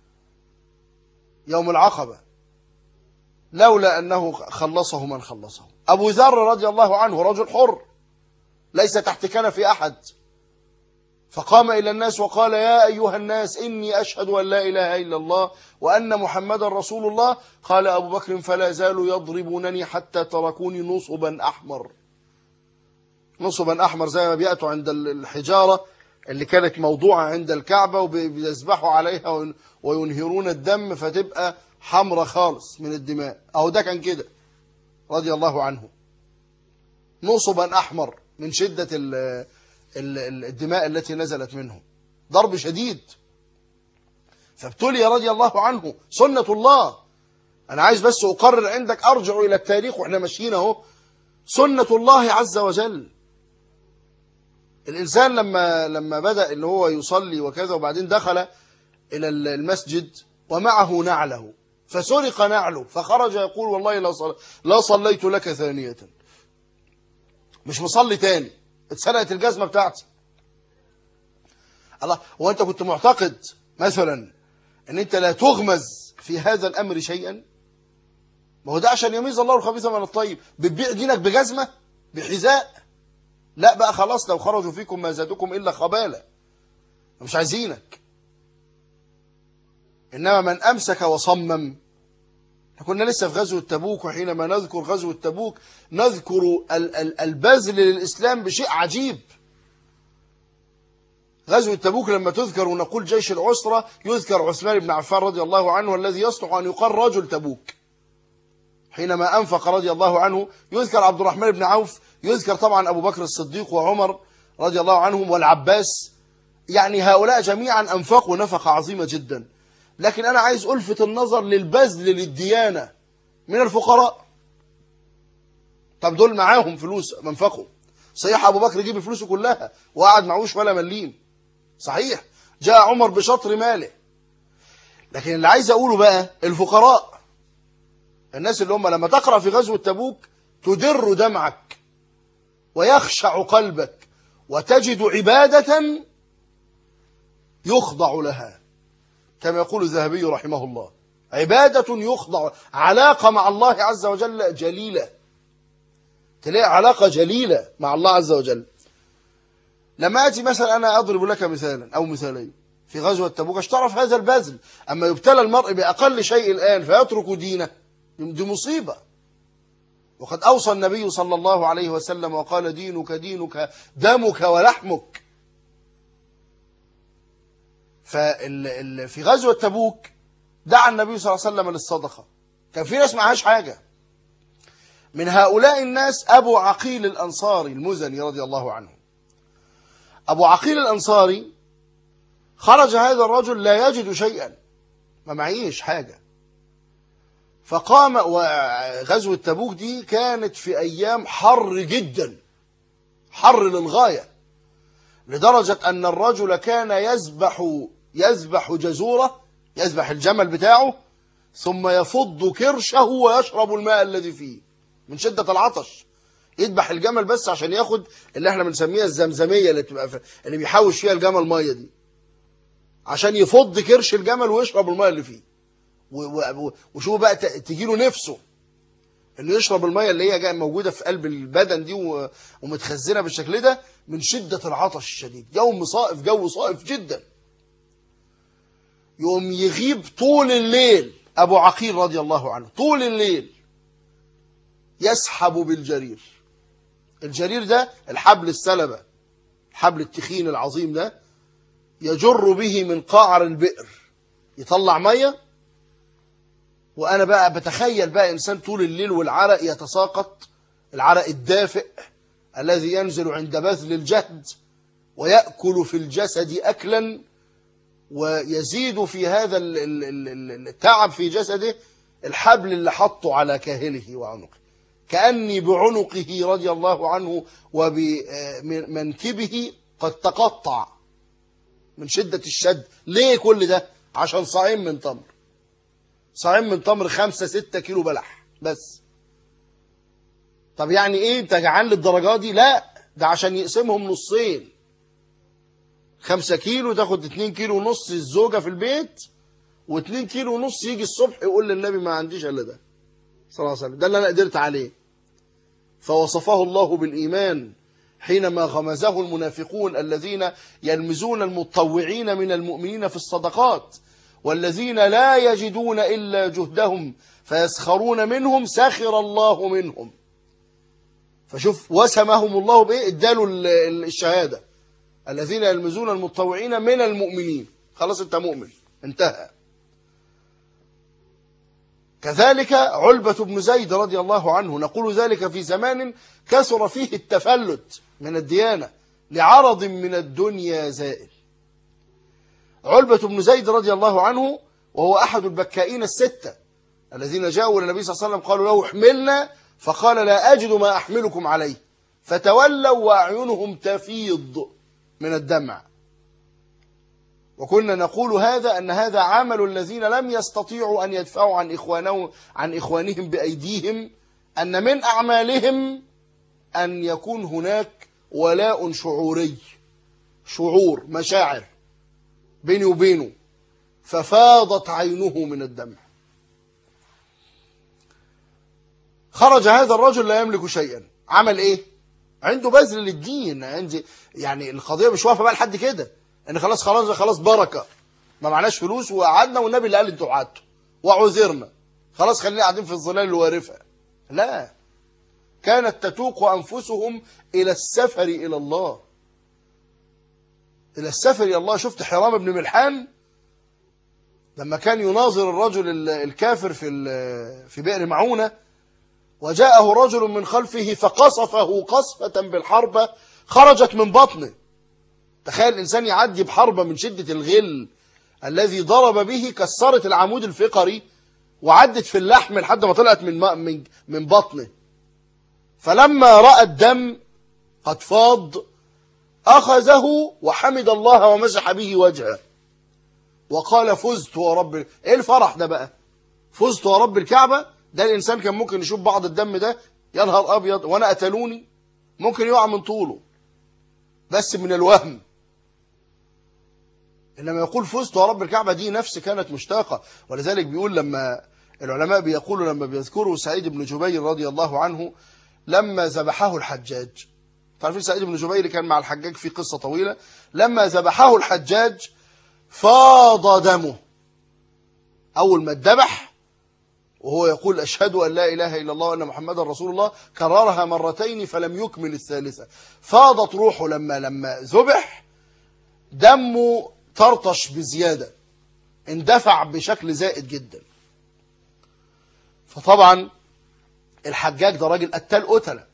يوم العقبة، لولا أنه خلصه من خلصه. أبو ذر رضي الله عنه رجل حر ليس تحت كنف أحد، فقام إلى الناس وقال يا أيها الناس إني أشهد أن لا إله إلا الله وأن محمدا رسول الله. قال أبو بكر فلا زالوا يضربونني حتى تركوني نصبا أحمر. نصبا أحمر زي ما بيأتوا عند الحجارة اللي كانت موضوعة عند الكعبة وبيذبحوا عليها وينهرون الدم فتبقى حمرة خالص من الدماء، أو ده كان كده رضي الله عنه، نصبا أحمر من شدة الدماء التي نزلت منه، ضرب شديد. فابتلي رضي الله عنه، سنة الله. أنا عايز بس أقرر عندك، أرجع إلى التاريخ وإحنا ماشيين أهو، سنة الله عز وجل. الإنسان لما لما بدأ إن هو يصلي وكذا، وبعدين دخل إلى المسجد ومعه نعله، فسرق نعله، فخرج يقول والله لا صل... لا صليت لك ثانية، مش مصلي تاني، اتسرقت الجزمة بتاعتي. الله، وانت كنت معتقد مثلا ان انت لا تغمز في هذا الامر شيئا؟ ما هو ده عشان يميز الله الخبيث من الطيب. بتبيع دينك بجزمة بحذاء؟ لا بقى خلاص، لو خرجوا فيكم ما زادوكم الا خبالة، مش عايزينك. انما من امسك وصمم. كنا لسه في غزوة تبوك، وحينما نذكر غزوة تبوك نذكر البذل للإسلام بشيء عجيب. غزوة تبوك لما تذكر ونقول جيش العسرة يذكر عثمان بن عفان رضي الله عنه الذي يصلح أن يقال رجل تبوك حينما أنفق رضي الله عنه، يذكر عبد الرحمن بن عوف، يذكر طبعا أبو بكر الصديق وعمر رضي الله عنهم والعباس. يعني هؤلاء جميعا أنفقوا نفقة عظيمة جدا. لكن أنا عايز ألفت النظر للبذل للديانة من الفقراء. طب دول معاهم فلوس منفقوا، صحيح أبو بكر جيب فلوسه كلها وقعد معوش ولا مليم، صحيح جاء عمر بشطر ماله. لكن اللي عايز أقوله بقى الفقراء، الناس اللي هم لما تقرأ في غزوة تبوك تدر دمعك ويخشع قلبك وتجد عبادة يخضع لها، كما يقول الذهبي رحمه الله، عبادة يخضع، علاقة مع الله عز وجل جليلة، تلاقي علاقة جليلة مع الله عز وجل. لما أتي مثلا أنا أضرب لك مثالا أو مثالين في غزوة تبوك اشترف هذا البذل. أما يبتلى المرء بأقل شيء الآن فيترك دينه، دي مصيبة. وقد أوصى النبي صلى الله عليه وسلم وقال دينك دينك دمك ولحمك. ففي غزوة تبوك دعا النبي صلى الله عليه وسلم للصدقة، كان في ناس معهاش حاجة. من هؤلاء الناس أبو عقيل الأنصاري المزني رضي الله عنه. أبو عقيل الأنصاري خرج هذا الرجل لا يجد شيئا، ما معيش حاجة، فقام. وغزوة تبوك دي كانت في أيام حر جدا، حر للغاية، لدرجة أن الرجل كان يذبح يذبح جزورة، يذبح الجمل بتاعه ثم يفض كرشه ويشرب الماء الذي فيه من شدة العطش. يذبح الجمل بس عشان ياخد اللي احنا بنسميها الزمزمية اللي بتبقى اللي بيحوش فيها الجمل مية دي، عشان يفض كرش الجمل ويشرب الماء اللي فيه. وشوفوا بقى تجيله نفسه انه يشرب المية اللي هي موجودة في قلب البدن دي ومتخزنة بالشكل ده من شدة العطش الشديد. يوم صائف، جو صائف جدا، يوم يغيب طول الليل أبو عقيل رضي الله عنه، طول الليل يسحب بالجرير. الجرير ده الحبل السلبة، الحبل التخين العظيم ده، يجر به من قعر البئر يطلع مية. وأنا بقى بتخيل بقى إنسان طول الليل والعرق يتساقط، العرق الدافئ الذي ينزل عند بذل الجهد ويأكل في الجسد أكلا، ويزيد في هذا التعب في جسده الحبل اللي حطه على كاهله وعنقه، كأني بعنقه رضي الله عنه وبمنكبه قد تقطع من شدة الشد. ليه كل ده؟ عشان صاعين من تمر، صاعين من تمر خمسة ستة كيلو بلح بس. طب يعني ايه انت جعان للدرجات دي؟ لا، ده عشان يقسمهم نصين، خمسة كيلو تاخد اتنين كيلو ونص الزوجة في البيت، واتنين كيلو ونص يجي الصبح يقول للنبي ما عنديش الا ده صلى الله عليه وسلم، ده اللي انا قدرت عليه. فوصفه الله بالإيمان حينما غمزه المنافقون الذين يلمزون المتطوعين من المؤمنين في الصدقات، والذين لا يجدون إلا جهدهم فيسخرون منهم سخر الله منهم. فشوف وسمهم الله بإيه؟ اداله الشهادة، الذين يلمزون المتطوعين من المؤمنين. خلاص انت مؤمن، انتهى. كذلك علبة بن زيد رضي الله عنه، نقول ذلك في زمان كثر فيه التفلت من الديانة لعرض من الدنيا زائل. علبة بن زيد رضي الله عنه وهو أحد البكائين الستة الذين جاءوا للنبي صلى الله عليه وسلم قالوا له احملنا، فقال لا أجد ما أحملكم عليه، فتولوا وأعينهم تفيض من الدمع. وكنا نقول هذا أن هذا عمل الذين لم يستطيعوا أن يدفعوا عن إخوانهم عن إخوانهم بأيديهم، أن من أعمالهم أن يكون هناك ولاء شعوري، شعور مشاعر بيني وبينه، ففاضت عينه من الدمع. خرج هذا الرجل لا يملك شيئا، عمل ايه؟ عنده بذل للدين. عندي يعني القضيه مش واقفه بقى لحد كده ان خلاص خلاص خلاص بركه، ما معناش فلوس وقعدنا والنبي اللي قال انتوا قعدتوا وعذرنا، خلاص خلينا قاعدين في الظلال الوارفه. لا، كانت تتوق انفسهم الى السفر الى الله، الى السفر الى الله. شفت حرام بن ملحان لما كان يناظر الرجل الكافر في في بئر معونه، وجاءه رجل من خلفه فقصفه قصفة بالحربة خرجت من بطنه. تخيل الإنسان يعدي بحربة من شدة الغل الذي ضرب به، كسرت العمود الفقري وعدت في اللحم لحد ما طلعت من من من بطنه. فلما رأى الدم قد فاض أخذه وحمد الله ومسح به وجهه وقال فزت ورب. ايه الفرح ده بقى؟ فزت ورب الكعبة. ده الإنسان كان ممكن يشوف بعض الدم ده يا نهار أبيض وأنا قتلوني، ممكن يقع من طوله بس من الوهم. إنما يقول فزت ورب الكعبة، دي نفس كانت مشتاقة. ولذلك بيقول لما العلماء بيقولوا لما بيذكروا سعيد بن جبير رضي الله عنه لما ذبحه الحجاج. تعرفين سعيد بن جبير كان مع الحجاج في قصة طويلة. لما ذبحه الحجاج فاض دمه. أول ما اتذبح وهو يقول أشهد أن لا إله إلا الله وأن محمدا رسول الله، كررها مرتين فلم يكمل الثالثة. فاضت روحه لما لما ذبح، دمه طرطش بزيادة، اندفع بشكل زائد جدا. فطبعا الحجاج ده راجل قتال قتلة،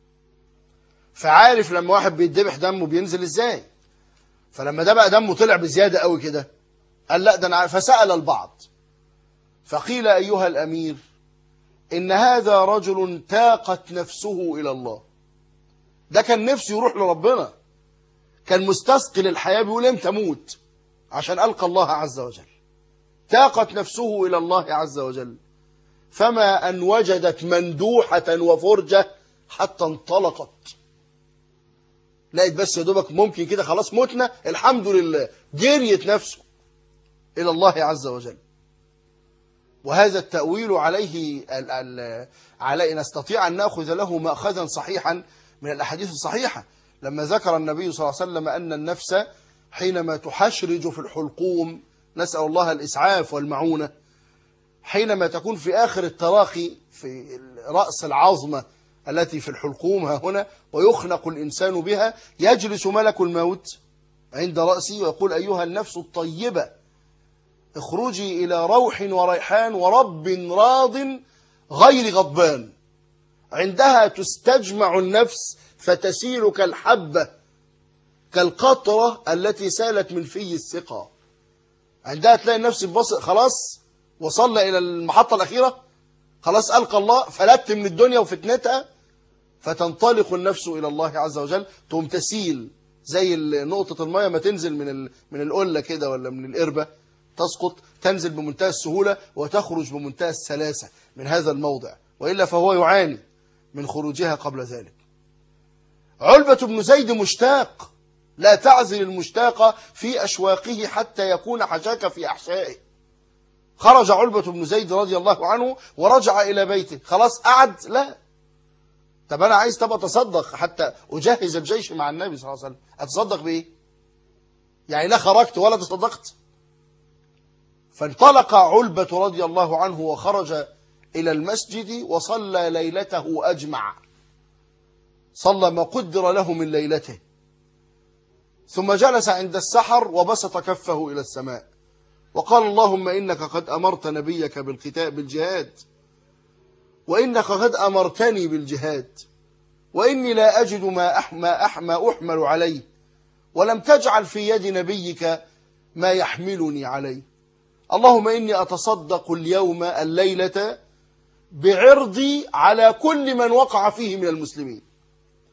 فعارف لما واحد بيتذبح دمه بينزل ازاي. فلما ده بقى دمه طلع بزيادة قوي كده، قال لا ده انا عارف. فسأل البعض فقيل أيها الأمير إن هذا رجل تاقت نفسه إلى الله. ده كان نفسه يروح لربنا، كان مستثقل الحياة، بيقول امتى موت عشان ألقى الله عز وجل. تاقت نفسه إلى الله عز وجل، فما أن وجدت مندوحة وفرجة حتى انطلقت. لقيت بس يا دوبك ممكن كده خلاص متنا، الحمد لله، جريت نفسه إلى الله عز وجل. وهذا التأويل عليه على نستطيع أن نأخذ له مأخذا صحيحا من الأحاديث الصحيحة. لما ذكر النبي صلى الله عليه وسلم أن النفس حينما تحشرج في الحلقوم، نسأل الله الإسعاف والمعونة، حينما تكون في آخر التراخي في رأس العظمة التي في الحلقوم ها هنا، ويخنق الإنسان بها، يجلس ملك الموت عند رأسه ويقول أيها النفس الطيبة اخرجي إلى روح وريحان ورب راض غير غضبان. عندها تستجمع النفس فتسيل كالحبة كالقطرة التي سالت من في السقا. عندها تلاقي النفس بص خلاص وصلنا إلى المحطة الأخيرة، خلاص ألقى الله، فلت من الدنيا وفتنتها، فتنطلق النفس إلى الله عز وجل، تقوم تسيل زي نقطة المية ما تنزل من من القلة كده ولا من القربة، تسقط تنزل بمنتهى السهولة وتخرج بمنتهى السلاسة من هذا الموضع، وإلا فهو يعاني من خروجها قبل ذلك. علبة بن زيد مشتاق، لا تعزل المشتاق في أشواقه حتى يكون حشاك في أحشائه. خرج علبة بن زيد رضي الله عنه ورجع إلى بيته، خلاص قعد، لا طب أنا عايز تبقى أتصدق حتى أجهز الجيش مع النبي صلى الله عليه وسلم، أتصدق بإيه؟ يعني لا خرجت ولا تصدقت. فانطلق علبة رضي الله عنه وخرج إلى المسجد وصلى ليلته أجمع، صلى ما قدر له من ليلته، ثم جلس عند السحر وبسط كفه إلى السماء وقال اللهم إنك قد أمرت نبيك بالقتال بالجهاد، وإنك قد أمرتني بالجهاد، وإني لا أجد ما أحمى أحمى أحمل عليه، ولم تجعل في يد نبيك ما يحملني عليه. اللهم إني أتصدق اليوم الليلة بعرضي على كل من وقع فيه من المسلمين.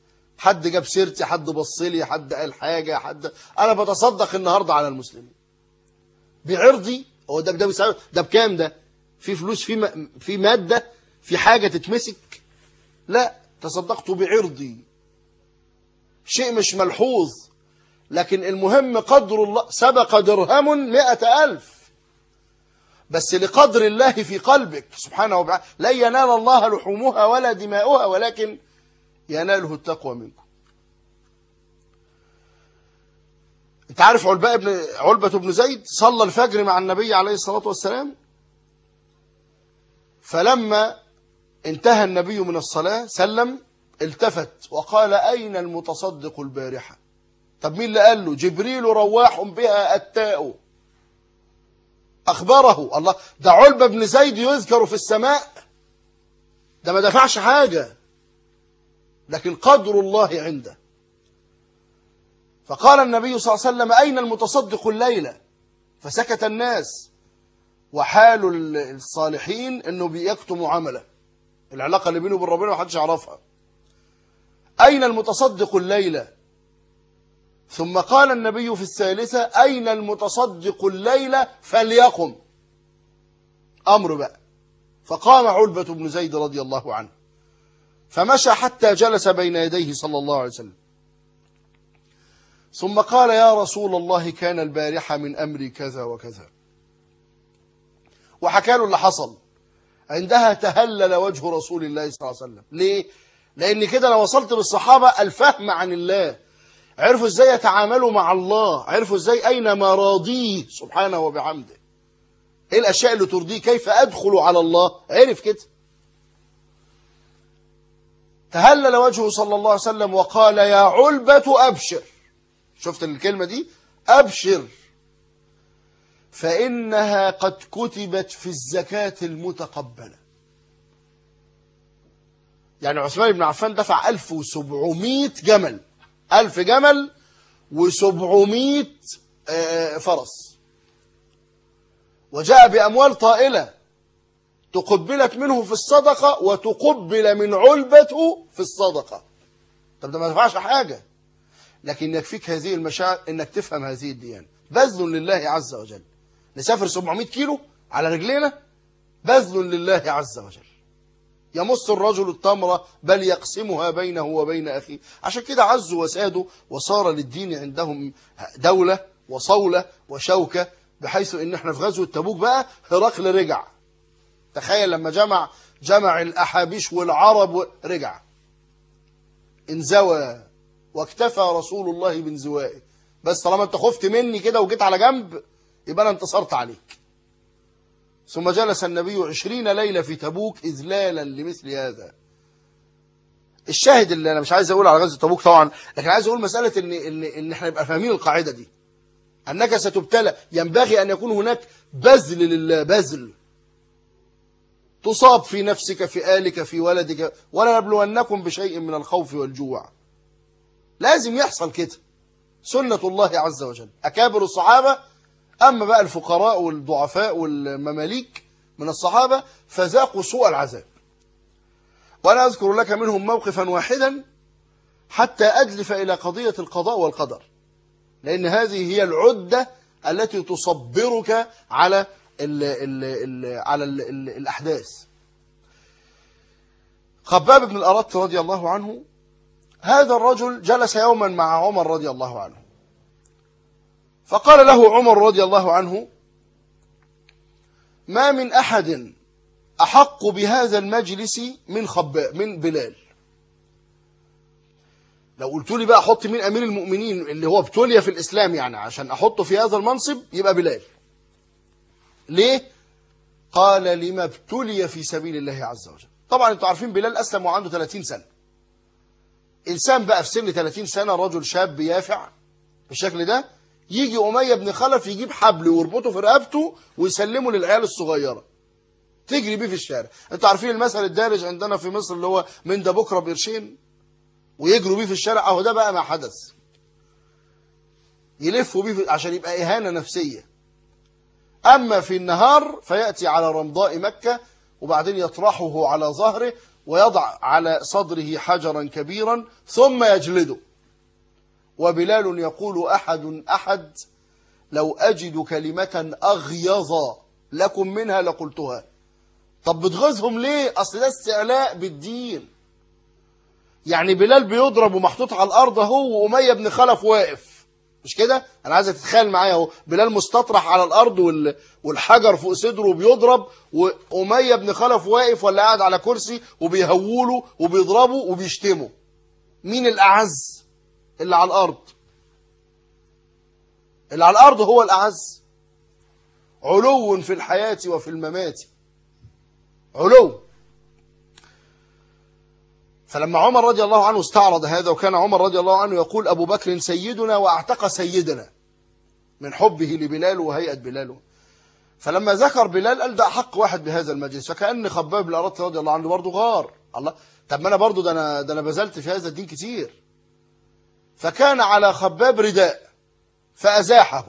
حد جاب سيرتي، حد بص لي، حد قال حاجة، حد، أنا بتصدق النهاردة على المسلمين. بعرضي؟ هو ده ده بيساوي ده بكام؟ ده في فلوس، في م... في ماده، في حاجه تتمسك؟ لا، تصدقت بعرضي، شيء مش ملحوظ، لكن المهم قدر الله. سبق درهم مئة ألف، بس لقدر الله في قلبك سبحانه وتعالى. لا ينال الله لحومها ولا دماؤها ولكن يناله التقوى منكم. انت عارف علبة بن علبة بن زيد صلى الفجر مع النبي عليه الصلاة والسلام، فلما انتهى النبي من الصلاة سلم، التفت وقال: أين المتصدق البارحة؟ طب مين اللي قال له؟ جبريل رواح بها التاء، أخبره الله. ده علبة بن زيد يذكر في السماء، ده ما دفعش حاجة، لكن قدر الله عنده. فقال النبي صلى الله عليه وسلم: أين المتصدق الليلة؟ فسكت الناس. وحال الصالحين أنه بيكتم عمله، العلاقة اللي بينه وبين ربنا ما حدش يعرفها. أين المتصدق الليلة؟ ثم قال النبي في الثالثة: أين المتصدق الليلة فليقم. أمر بقى. فقام علبة بن زيد رضي الله عنه، فمشى حتى جلس بين يديه صلى الله عليه وسلم، ثم قال: يا رسول الله، كان البارحة من أمري كذا وكذا، وحكى له اللي حصل. عندها تهلل وجه رسول الله صلى الله عليه وسلم. ليه؟ لأن كده لو وصلت للصحابة الفهم عن الله، عرفوا ازاي يتعاملوا مع الله، عرفوا ازاي أين مراضيه سبحانه وبحمده، ايه الأشياء اللي ترضيه، كيف أدخل على الله، عرف كده. تهلل وجهه صلى الله عليه وسلم وقال: يا علبة أبشر. شفت الكلمة دي؟ أبشر، فإنها قد كتبت في الزكاة المتقبلة. يعني عثمان بن عفان دفع ألف وسبعمائة جمل، ألف جمل وسبعمائة فرس، وجاء بأموال طائلة تقبلت منه في الصدقة وتقبل من علبته في الصدقة. طب ده ما دفعش حاجة، لكن يكفيك هذه المشاعر انك تفهم هذه الديانة. بذل لله عز وجل. نسافر سبعمائة كيلو على رجلينا، بذل لله عز وجل. يمص الرجل التمرة بل يقسمها بينه وبين أخيه. عشان كده عزوا وسادوا، وصار للدين عندهم دولة وصولة وشوكة، بحيث ان احنا في غزوة تبوك بقى هرقل رجع. تخيل لما جمع جمع الأحابيش والعرب رجع، انزوى واكتفى رسول الله بانزوائه. بس طالما انت خفت مني كده وجيت على جنب، يبقى انا انتصرت عليك. ثم جلس النبي عشرين ليلة في تبوك إذلالا لمثل هذا. الشاهد اللي انا مش عايز اقول على غزوة تبوك طبعا، لكن عايز اقول مسألة ان ان ان احنا نبقى فاهمين القاعدة دي، انك ستبتلى، ينبغي ان يكون هناك بذل لله، بذل. تصاب في نفسك، في آلك، في ولدك، ولا نبلونكم بشيء من الخوف والجوع. لازم يحصل كده، سنة الله عز وجل. أكابر الصحابة، أما بقى الفقراء والضعفاء والمماليك من الصحابة فذاقوا سوء العذاب. وأنا أذكر لك منهم موقفا واحدا حتى أدلف إلى قضية القضاء والقدر، لأن هذه هي العدة التي تصبرك على ال ال ال على ال ال الأحداث. خباب بن الأرت رضي الله عنه، هذا الرجل جلس يوما مع عمر رضي الله عنه، فقال له عمر رضي الله عنه: ما من أحد أحق بهذا المجلس من خباب من بلال. لو قلت لي بقى أحط مين أمير المؤمنين اللي هو ابتلي في الإسلام، يعني عشان أحطه في هذا المنصب، يبقى بلال. ليه؟ قال: لما ابتلي في سبيل الله عز وجل. طبعا انتوا عارفين بلال أسلم وعنده ثلاثين سنة. إنسان بقى في سن ثلاثين سنة، رجل شاب يافع بالشكل ده، يجي أمية بن خلف يجيب حبل ويربطه في رقبته ويسلمه للعيال الصغيرة تجري بيه في الشارع. انتوا عارفين المثل الدارج عندنا في مصر اللي هو من ده بكرة بقرشين، ويجروا بيه في الشارع. اهو ده بقى ما حدث، يلفوا بيه عشان يبقى إهانة نفسية. أما في النهار فيأتي على رمضاء مكة، وبعدين يطرحه على ظهره ويضع على صدره حجرا كبيرا ثم يجلده. وبلال يقول: أحد أحد لو أجد كلمة أغيظ لكم منها لقلتها. طب بتغيظهم ليه؟ أصل ده استعلاء بالدين. يعني بلال بيضرب ومحطوط على الأرض اهو، وأمية بن خلف واقف، مش كده؟ أنا عايزك تتخيل معايا اهو، بلال مستطرح على الأرض والحجر فوق صدره بيضرب، وأمية بن خلف واقف ولا قاعد على كرسي وبيهوله وبيضربه وبيشتمه. مين الأعز؟ اللي على الأرض. اللي على الأرض هو الأعز. علو في الحياة وفي الممات، علو. فلما عمر رضي الله عنه استعرض هذا، وكان عمر رضي الله عنه يقول أبو بكر سيدنا واعتق سيدنا، من حبه لبلال وهيئة بلال. فلما ذكر بلال قال ده حق واحد بهذا المجلس، فكأن خباب بن الأرت رضي الله عنه برضه غار. الله، طب ما أنا برضه ده أنا ده أنا بذلت في هذا الدين كتير. فكان على خباب رداء فأزاحه،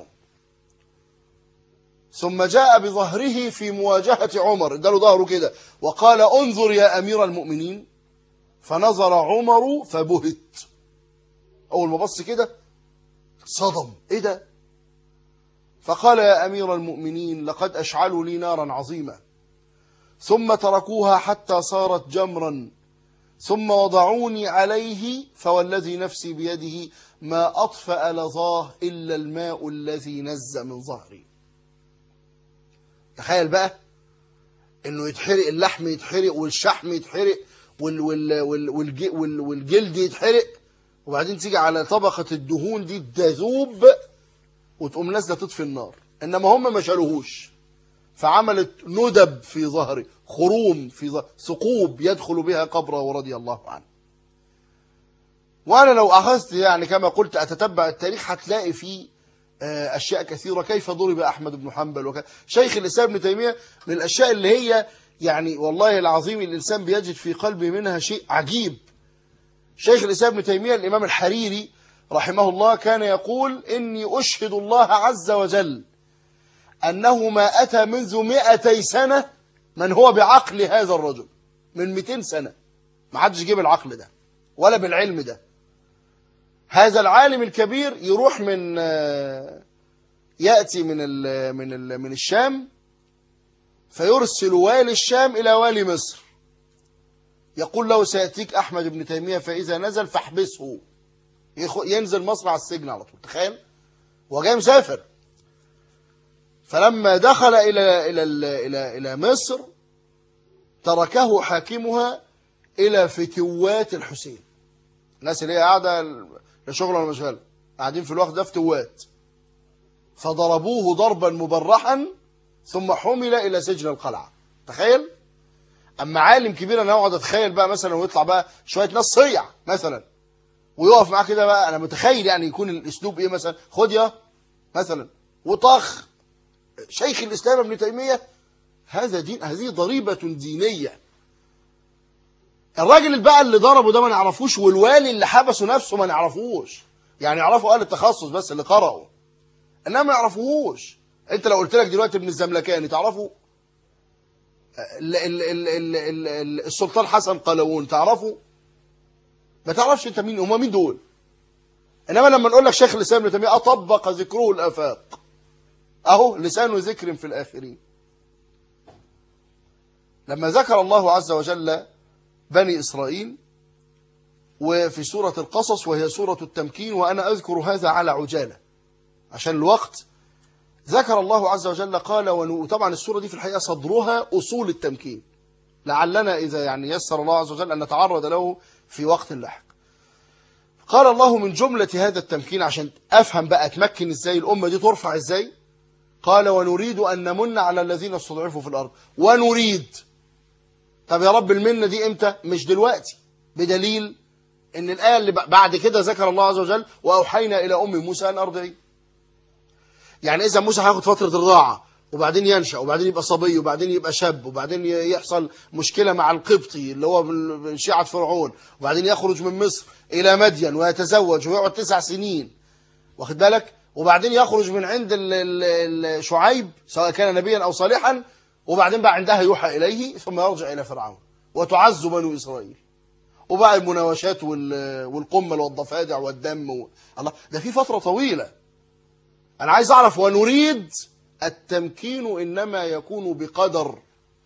ثم جاء بظهره في مواجهة عمر، اداله ظهره كده وقال انظر يا أمير المؤمنين. فنظر عمر فبهت، أول ما بص كده صدم، إيه ده؟ فقال يا أمير المؤمنين لقد أشعلوا لي نارا عظيمة، ثم تركوها حتى صارت جمرا، ثم وضعوني عليه، فوالذي نفسي بيده ما أطفأ لظاه إلا الماء الذي نز من ظهري. تخيل بقى إنه يتحرق، اللحم يتحرق والشحم يتحرق وال وال وال وال والجلد يتحرق، وبعدين تيجي على طبقة الدهون دي تذوب وتقوم نازله تطفي النار. إنما هم ما شالوهوش، فعملت ندب في ظهره، خروم في ظهره، ثقوب يدخل بها قبره رضي الله عنه. وأنا لو أخذت يعني كما قلت أتتبع التاريخ هتلاقي فيه أشياء كثيرة. كيف ضرب أحمد بن حنبل، وكيف شيخ الإسلام ابن تيمية، من الأشياء اللي هي يعني والله العظيم الإنسان بيجد في قلبه منها شيء عجيب. شيخ الإسلام ابن تيمية الإمام الحريري رحمه الله كان يقول إني أشهد الله عز وجل أنه ما أتى منذ مئتي سنة من هو بعقل هذا الرجل. من مئتين سنة ما حدش جيب العقل ده ولا بالعلم ده. هذا العالم الكبير يروح من يأتي من ال من ال من الشام، فيرسل والي الشام إلى والي مصر، يقول له سيأتيك أحمد بن تيمية فإذا نزل فاحبسه، ينزل مصر على السجن على طول. تخيل، هو جاي مسافر. فلما دخل إلى إلى إلى إلى مصر تركه حاكمها إلى فتوات الحسين، الناس اللي هي قاعدة لشغل ولا مشغل، قاعدين في الوقت ده فتوات، فضربوه ضربا مبرحا ثم حمل إلى سجن القلعة. تخيل. أما عالم كبير أنا أقعد أتخيل بقى مثلا ويطلع بقى شوية ناس صيع مثلا ويقف معاه كده بقى، أنا متخيل يعني يكون الأسلوب إيه مثلا، خد يا مثلا وطخ شيخ الإسلام ابن تيمية. هذا دين، هذه ضريبة دينية. الراجل بقى اللي ضربه ده ما نعرفوش، والوالي اللي حبسه نفسه ما نعرفوش، يعني يعرفوا أهل التخصص بس اللي قرأوا، إنما ما يعرفوهوش. أنت لو قلت لك دلوقتي ابن الزملكاني تعرفه؟ ال ال ال ال ال ال السلطان حسن قلاوون تعرفه؟ ما تعرفش أنت مين هم، مين دول. إنما لما نقول لك شيخ الإسلام ابن تيمية أطبق ذكره الآفاق، أهو لسان ذكر في الآخرين. لما ذكر الله عز وجل بني إسرائيل وفي سورة القصص وهي سورة التمكين، وأنا أذكر هذا على عجالة عشان الوقت، ذكر الله عز وجل قال، وطبعا السورة دي في الحقيقة صدرها أصول التمكين، لعلنا إذا يعني يسر الله عز وجل أن نتعرض له في وقت لاحق. قال الله من جملة هذا التمكين عشان أفهم بقى أتمكن إزاي، الأمة دي ترفع إزاي. قال ونريد أن نمن على الذين استضعفوا في الأرض. ونريد، طب يا رب المنة دي إمتى؟ مش دلوقتي، بدليل إن الآية اللي بعد كده ذكر الله عز وجل وأوحينا إلى أم موسى أن أرضعي. يعني إذا موسى هياخد فترة رضاعة وبعدين ينشأ وبعدين يبقى صبي وبعدين يبقى شاب وبعدين يحصل مشكلة مع القبطي اللي هو من شيعة فرعون، وبعدين يخرج من مصر إلى مدين ويتزوج ويقعد تسع سنين، واخد بالك، وبعدين يخرج من عند شعيب سواء كان نبيا أو صالحا، وبعدين بقى عندها يوحى إليه ثم يرجع إلى فرعون وتعز بنو إسرائيل، وبقى المناوشات والقمل والضفادع والدم و... الله، ده في فترة طويلة. أنا عايز أعرف ونريد التمكين إنما يكون بقدر.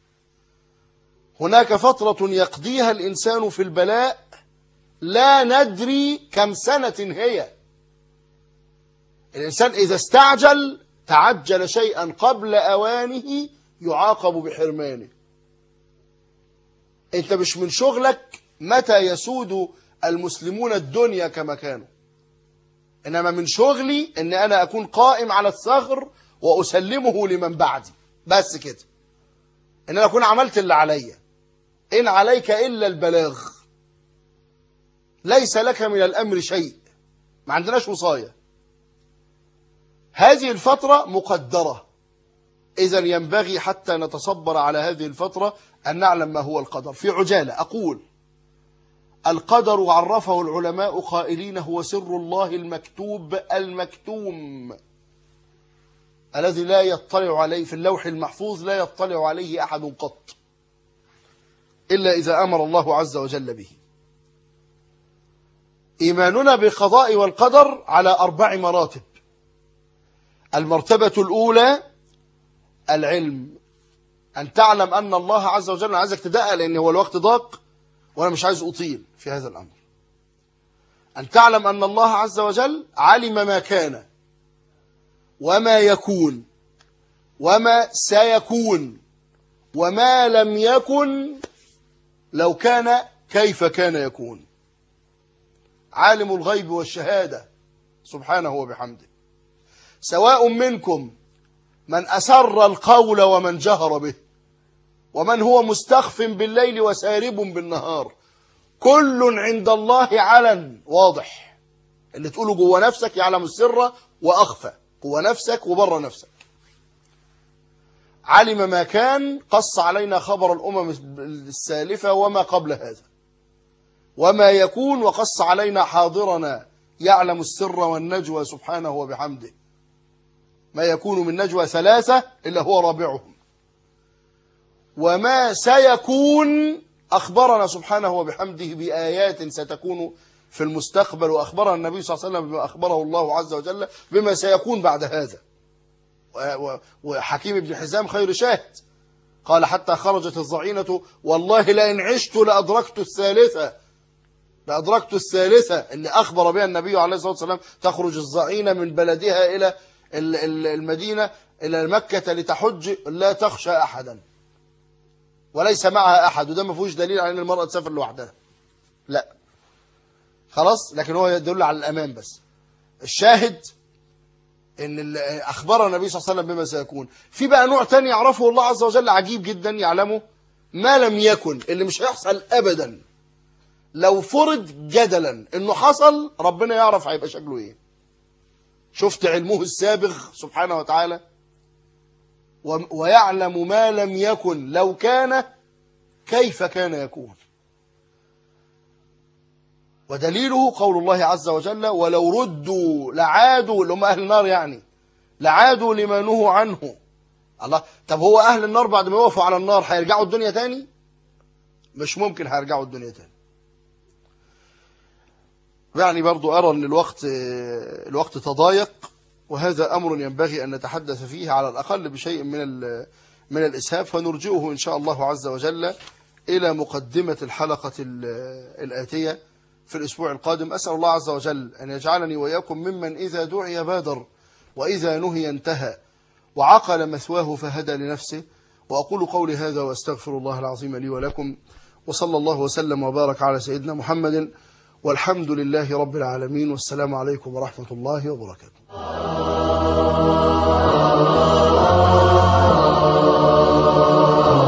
هناك فترة يقضيها الإنسان في البلاء لا ندري كم سنة هي. الإنسان إذا استعجل تعجل شيئا قبل أوانه يعاقب بحرمانه. أنت مش من شغلك متى يسود المسلمون الدنيا كما كانوا، إنما من شغلي أن أنا أكون قائم على الثغر وأسلمه لمن بعدي، بس كده. إن أنا أكون عملت اللي عليا. إن عليك إلا البلاغ، ليس لك من الأمر شيء، ما عندناش وصاية. هذه الفترة مقدرة، إذن ينبغي حتى نتصبر على هذه الفترة أن نعلم ما هو القدر. في عجالة أقول: القدر عرفه العلماء قائلين هو سر الله المكتوب المكتوم الذي لا يطلع عليه في اللوح المحفوظ، لا يطلع عليه أحد قط إلا إذا أمر الله عز وجل به. إيماننا بالقضاء والقدر على أربع مراتب. المرتبة الأولى العلم، أن تعلم أن الله عز وجل، أنا عايزك تدقق لأن هو الوقت ضاق وأنا مش عايز أطيل في هذا الأمر. أن تعلم أن الله عز وجل علم ما كان وما يكون وما سيكون وما لم يكن لو كان كيف كان يكون. عالم الغيب والشهادة سبحانه وبحمده. سواء منكم من أسر القول ومن جهر به، ومن هو مستخف بالليل وسارب بالنهار، كل عند الله علن واضح. اللي تقوله جوه نفسك يعلم السر وأخفى، جوه نفسك وبره نفسك. علم ما كان، قص علينا خبر الأمم السالفة وما قبل هذا، وما يكون وقص علينا حاضرنا، يعلم السر والنجوى سبحانه وبحمده. ما يكون من نجوى ثلاثة إلا هو رابعهم. وما سيكون أخبرنا سبحانه وبحمده بآيات ستكون في المستقبل، وأخبرنا النبي صلى الله عليه وسلم بما أخبره الله عز وجل بما سيكون بعد هذا. وحكيم بن حزام خير شاهد قال: حتى خرجت الضعينة والله لئن عشت لأدركت الثالثة، لأدركت الثالثة اللي أخبر بها النبي عليه الصلاة والسلام. تخرج الضعينة من بلدها إلى المدينة إلى مكة لتحج، لا تخشى أحدا وليس معها أحد، وده ما فيهوش دليل على أن المرأة تسافر لوحدها، لا خلاص، لكن هو يدل على الأمان بس. الشاهد ان اخبر النبي صلى الله عليه وسلم بما سيكون. في بقى نوع تاني يعرفه الله عز وجل عجيب جدا، يعلمه ما لم يكن، اللي مش هيحصل ابدا. لو فرض جدلا انه حصل، ربنا يعرف هيبقى شكله ايه. شفت علمه السابغ سبحانه وتعالى. ويعلم ما لم يكن لو كان كيف كان يكون. ودليله قول الله عز وجل: ولو ردوا لعادوا، اللي هم أهل النار يعني، لعادوا لما نهوا عنه. الله، طب هو أهل النار بعد ما يوقفوا على النار هيرجعوا الدنيا تاني؟ مش ممكن هيرجعوا الدنيا تاني. يعني برضو أرى أن الوقت الوقت تضايق، وهذا أمر ينبغي أن نتحدث فيه على الأقل بشيء من من الإسهاب، فنرجئه إن شاء الله عز وجل إلى مقدمة الحلقة الآتية في الأسبوع القادم. أسأل الله عز وجل أن يجعلني وإياكم ممن إذا دعي بادر، وإذا نهي انتهى، وعقل مثواه فهدى لنفسه. وأقول قولي هذا وأستغفر الله العظيم لي ولكم، وصلى الله وسلم وبارك على سيدنا محمد، والحمد لله رب العالمين، والسلام عليكم ورحمة الله وبركاته.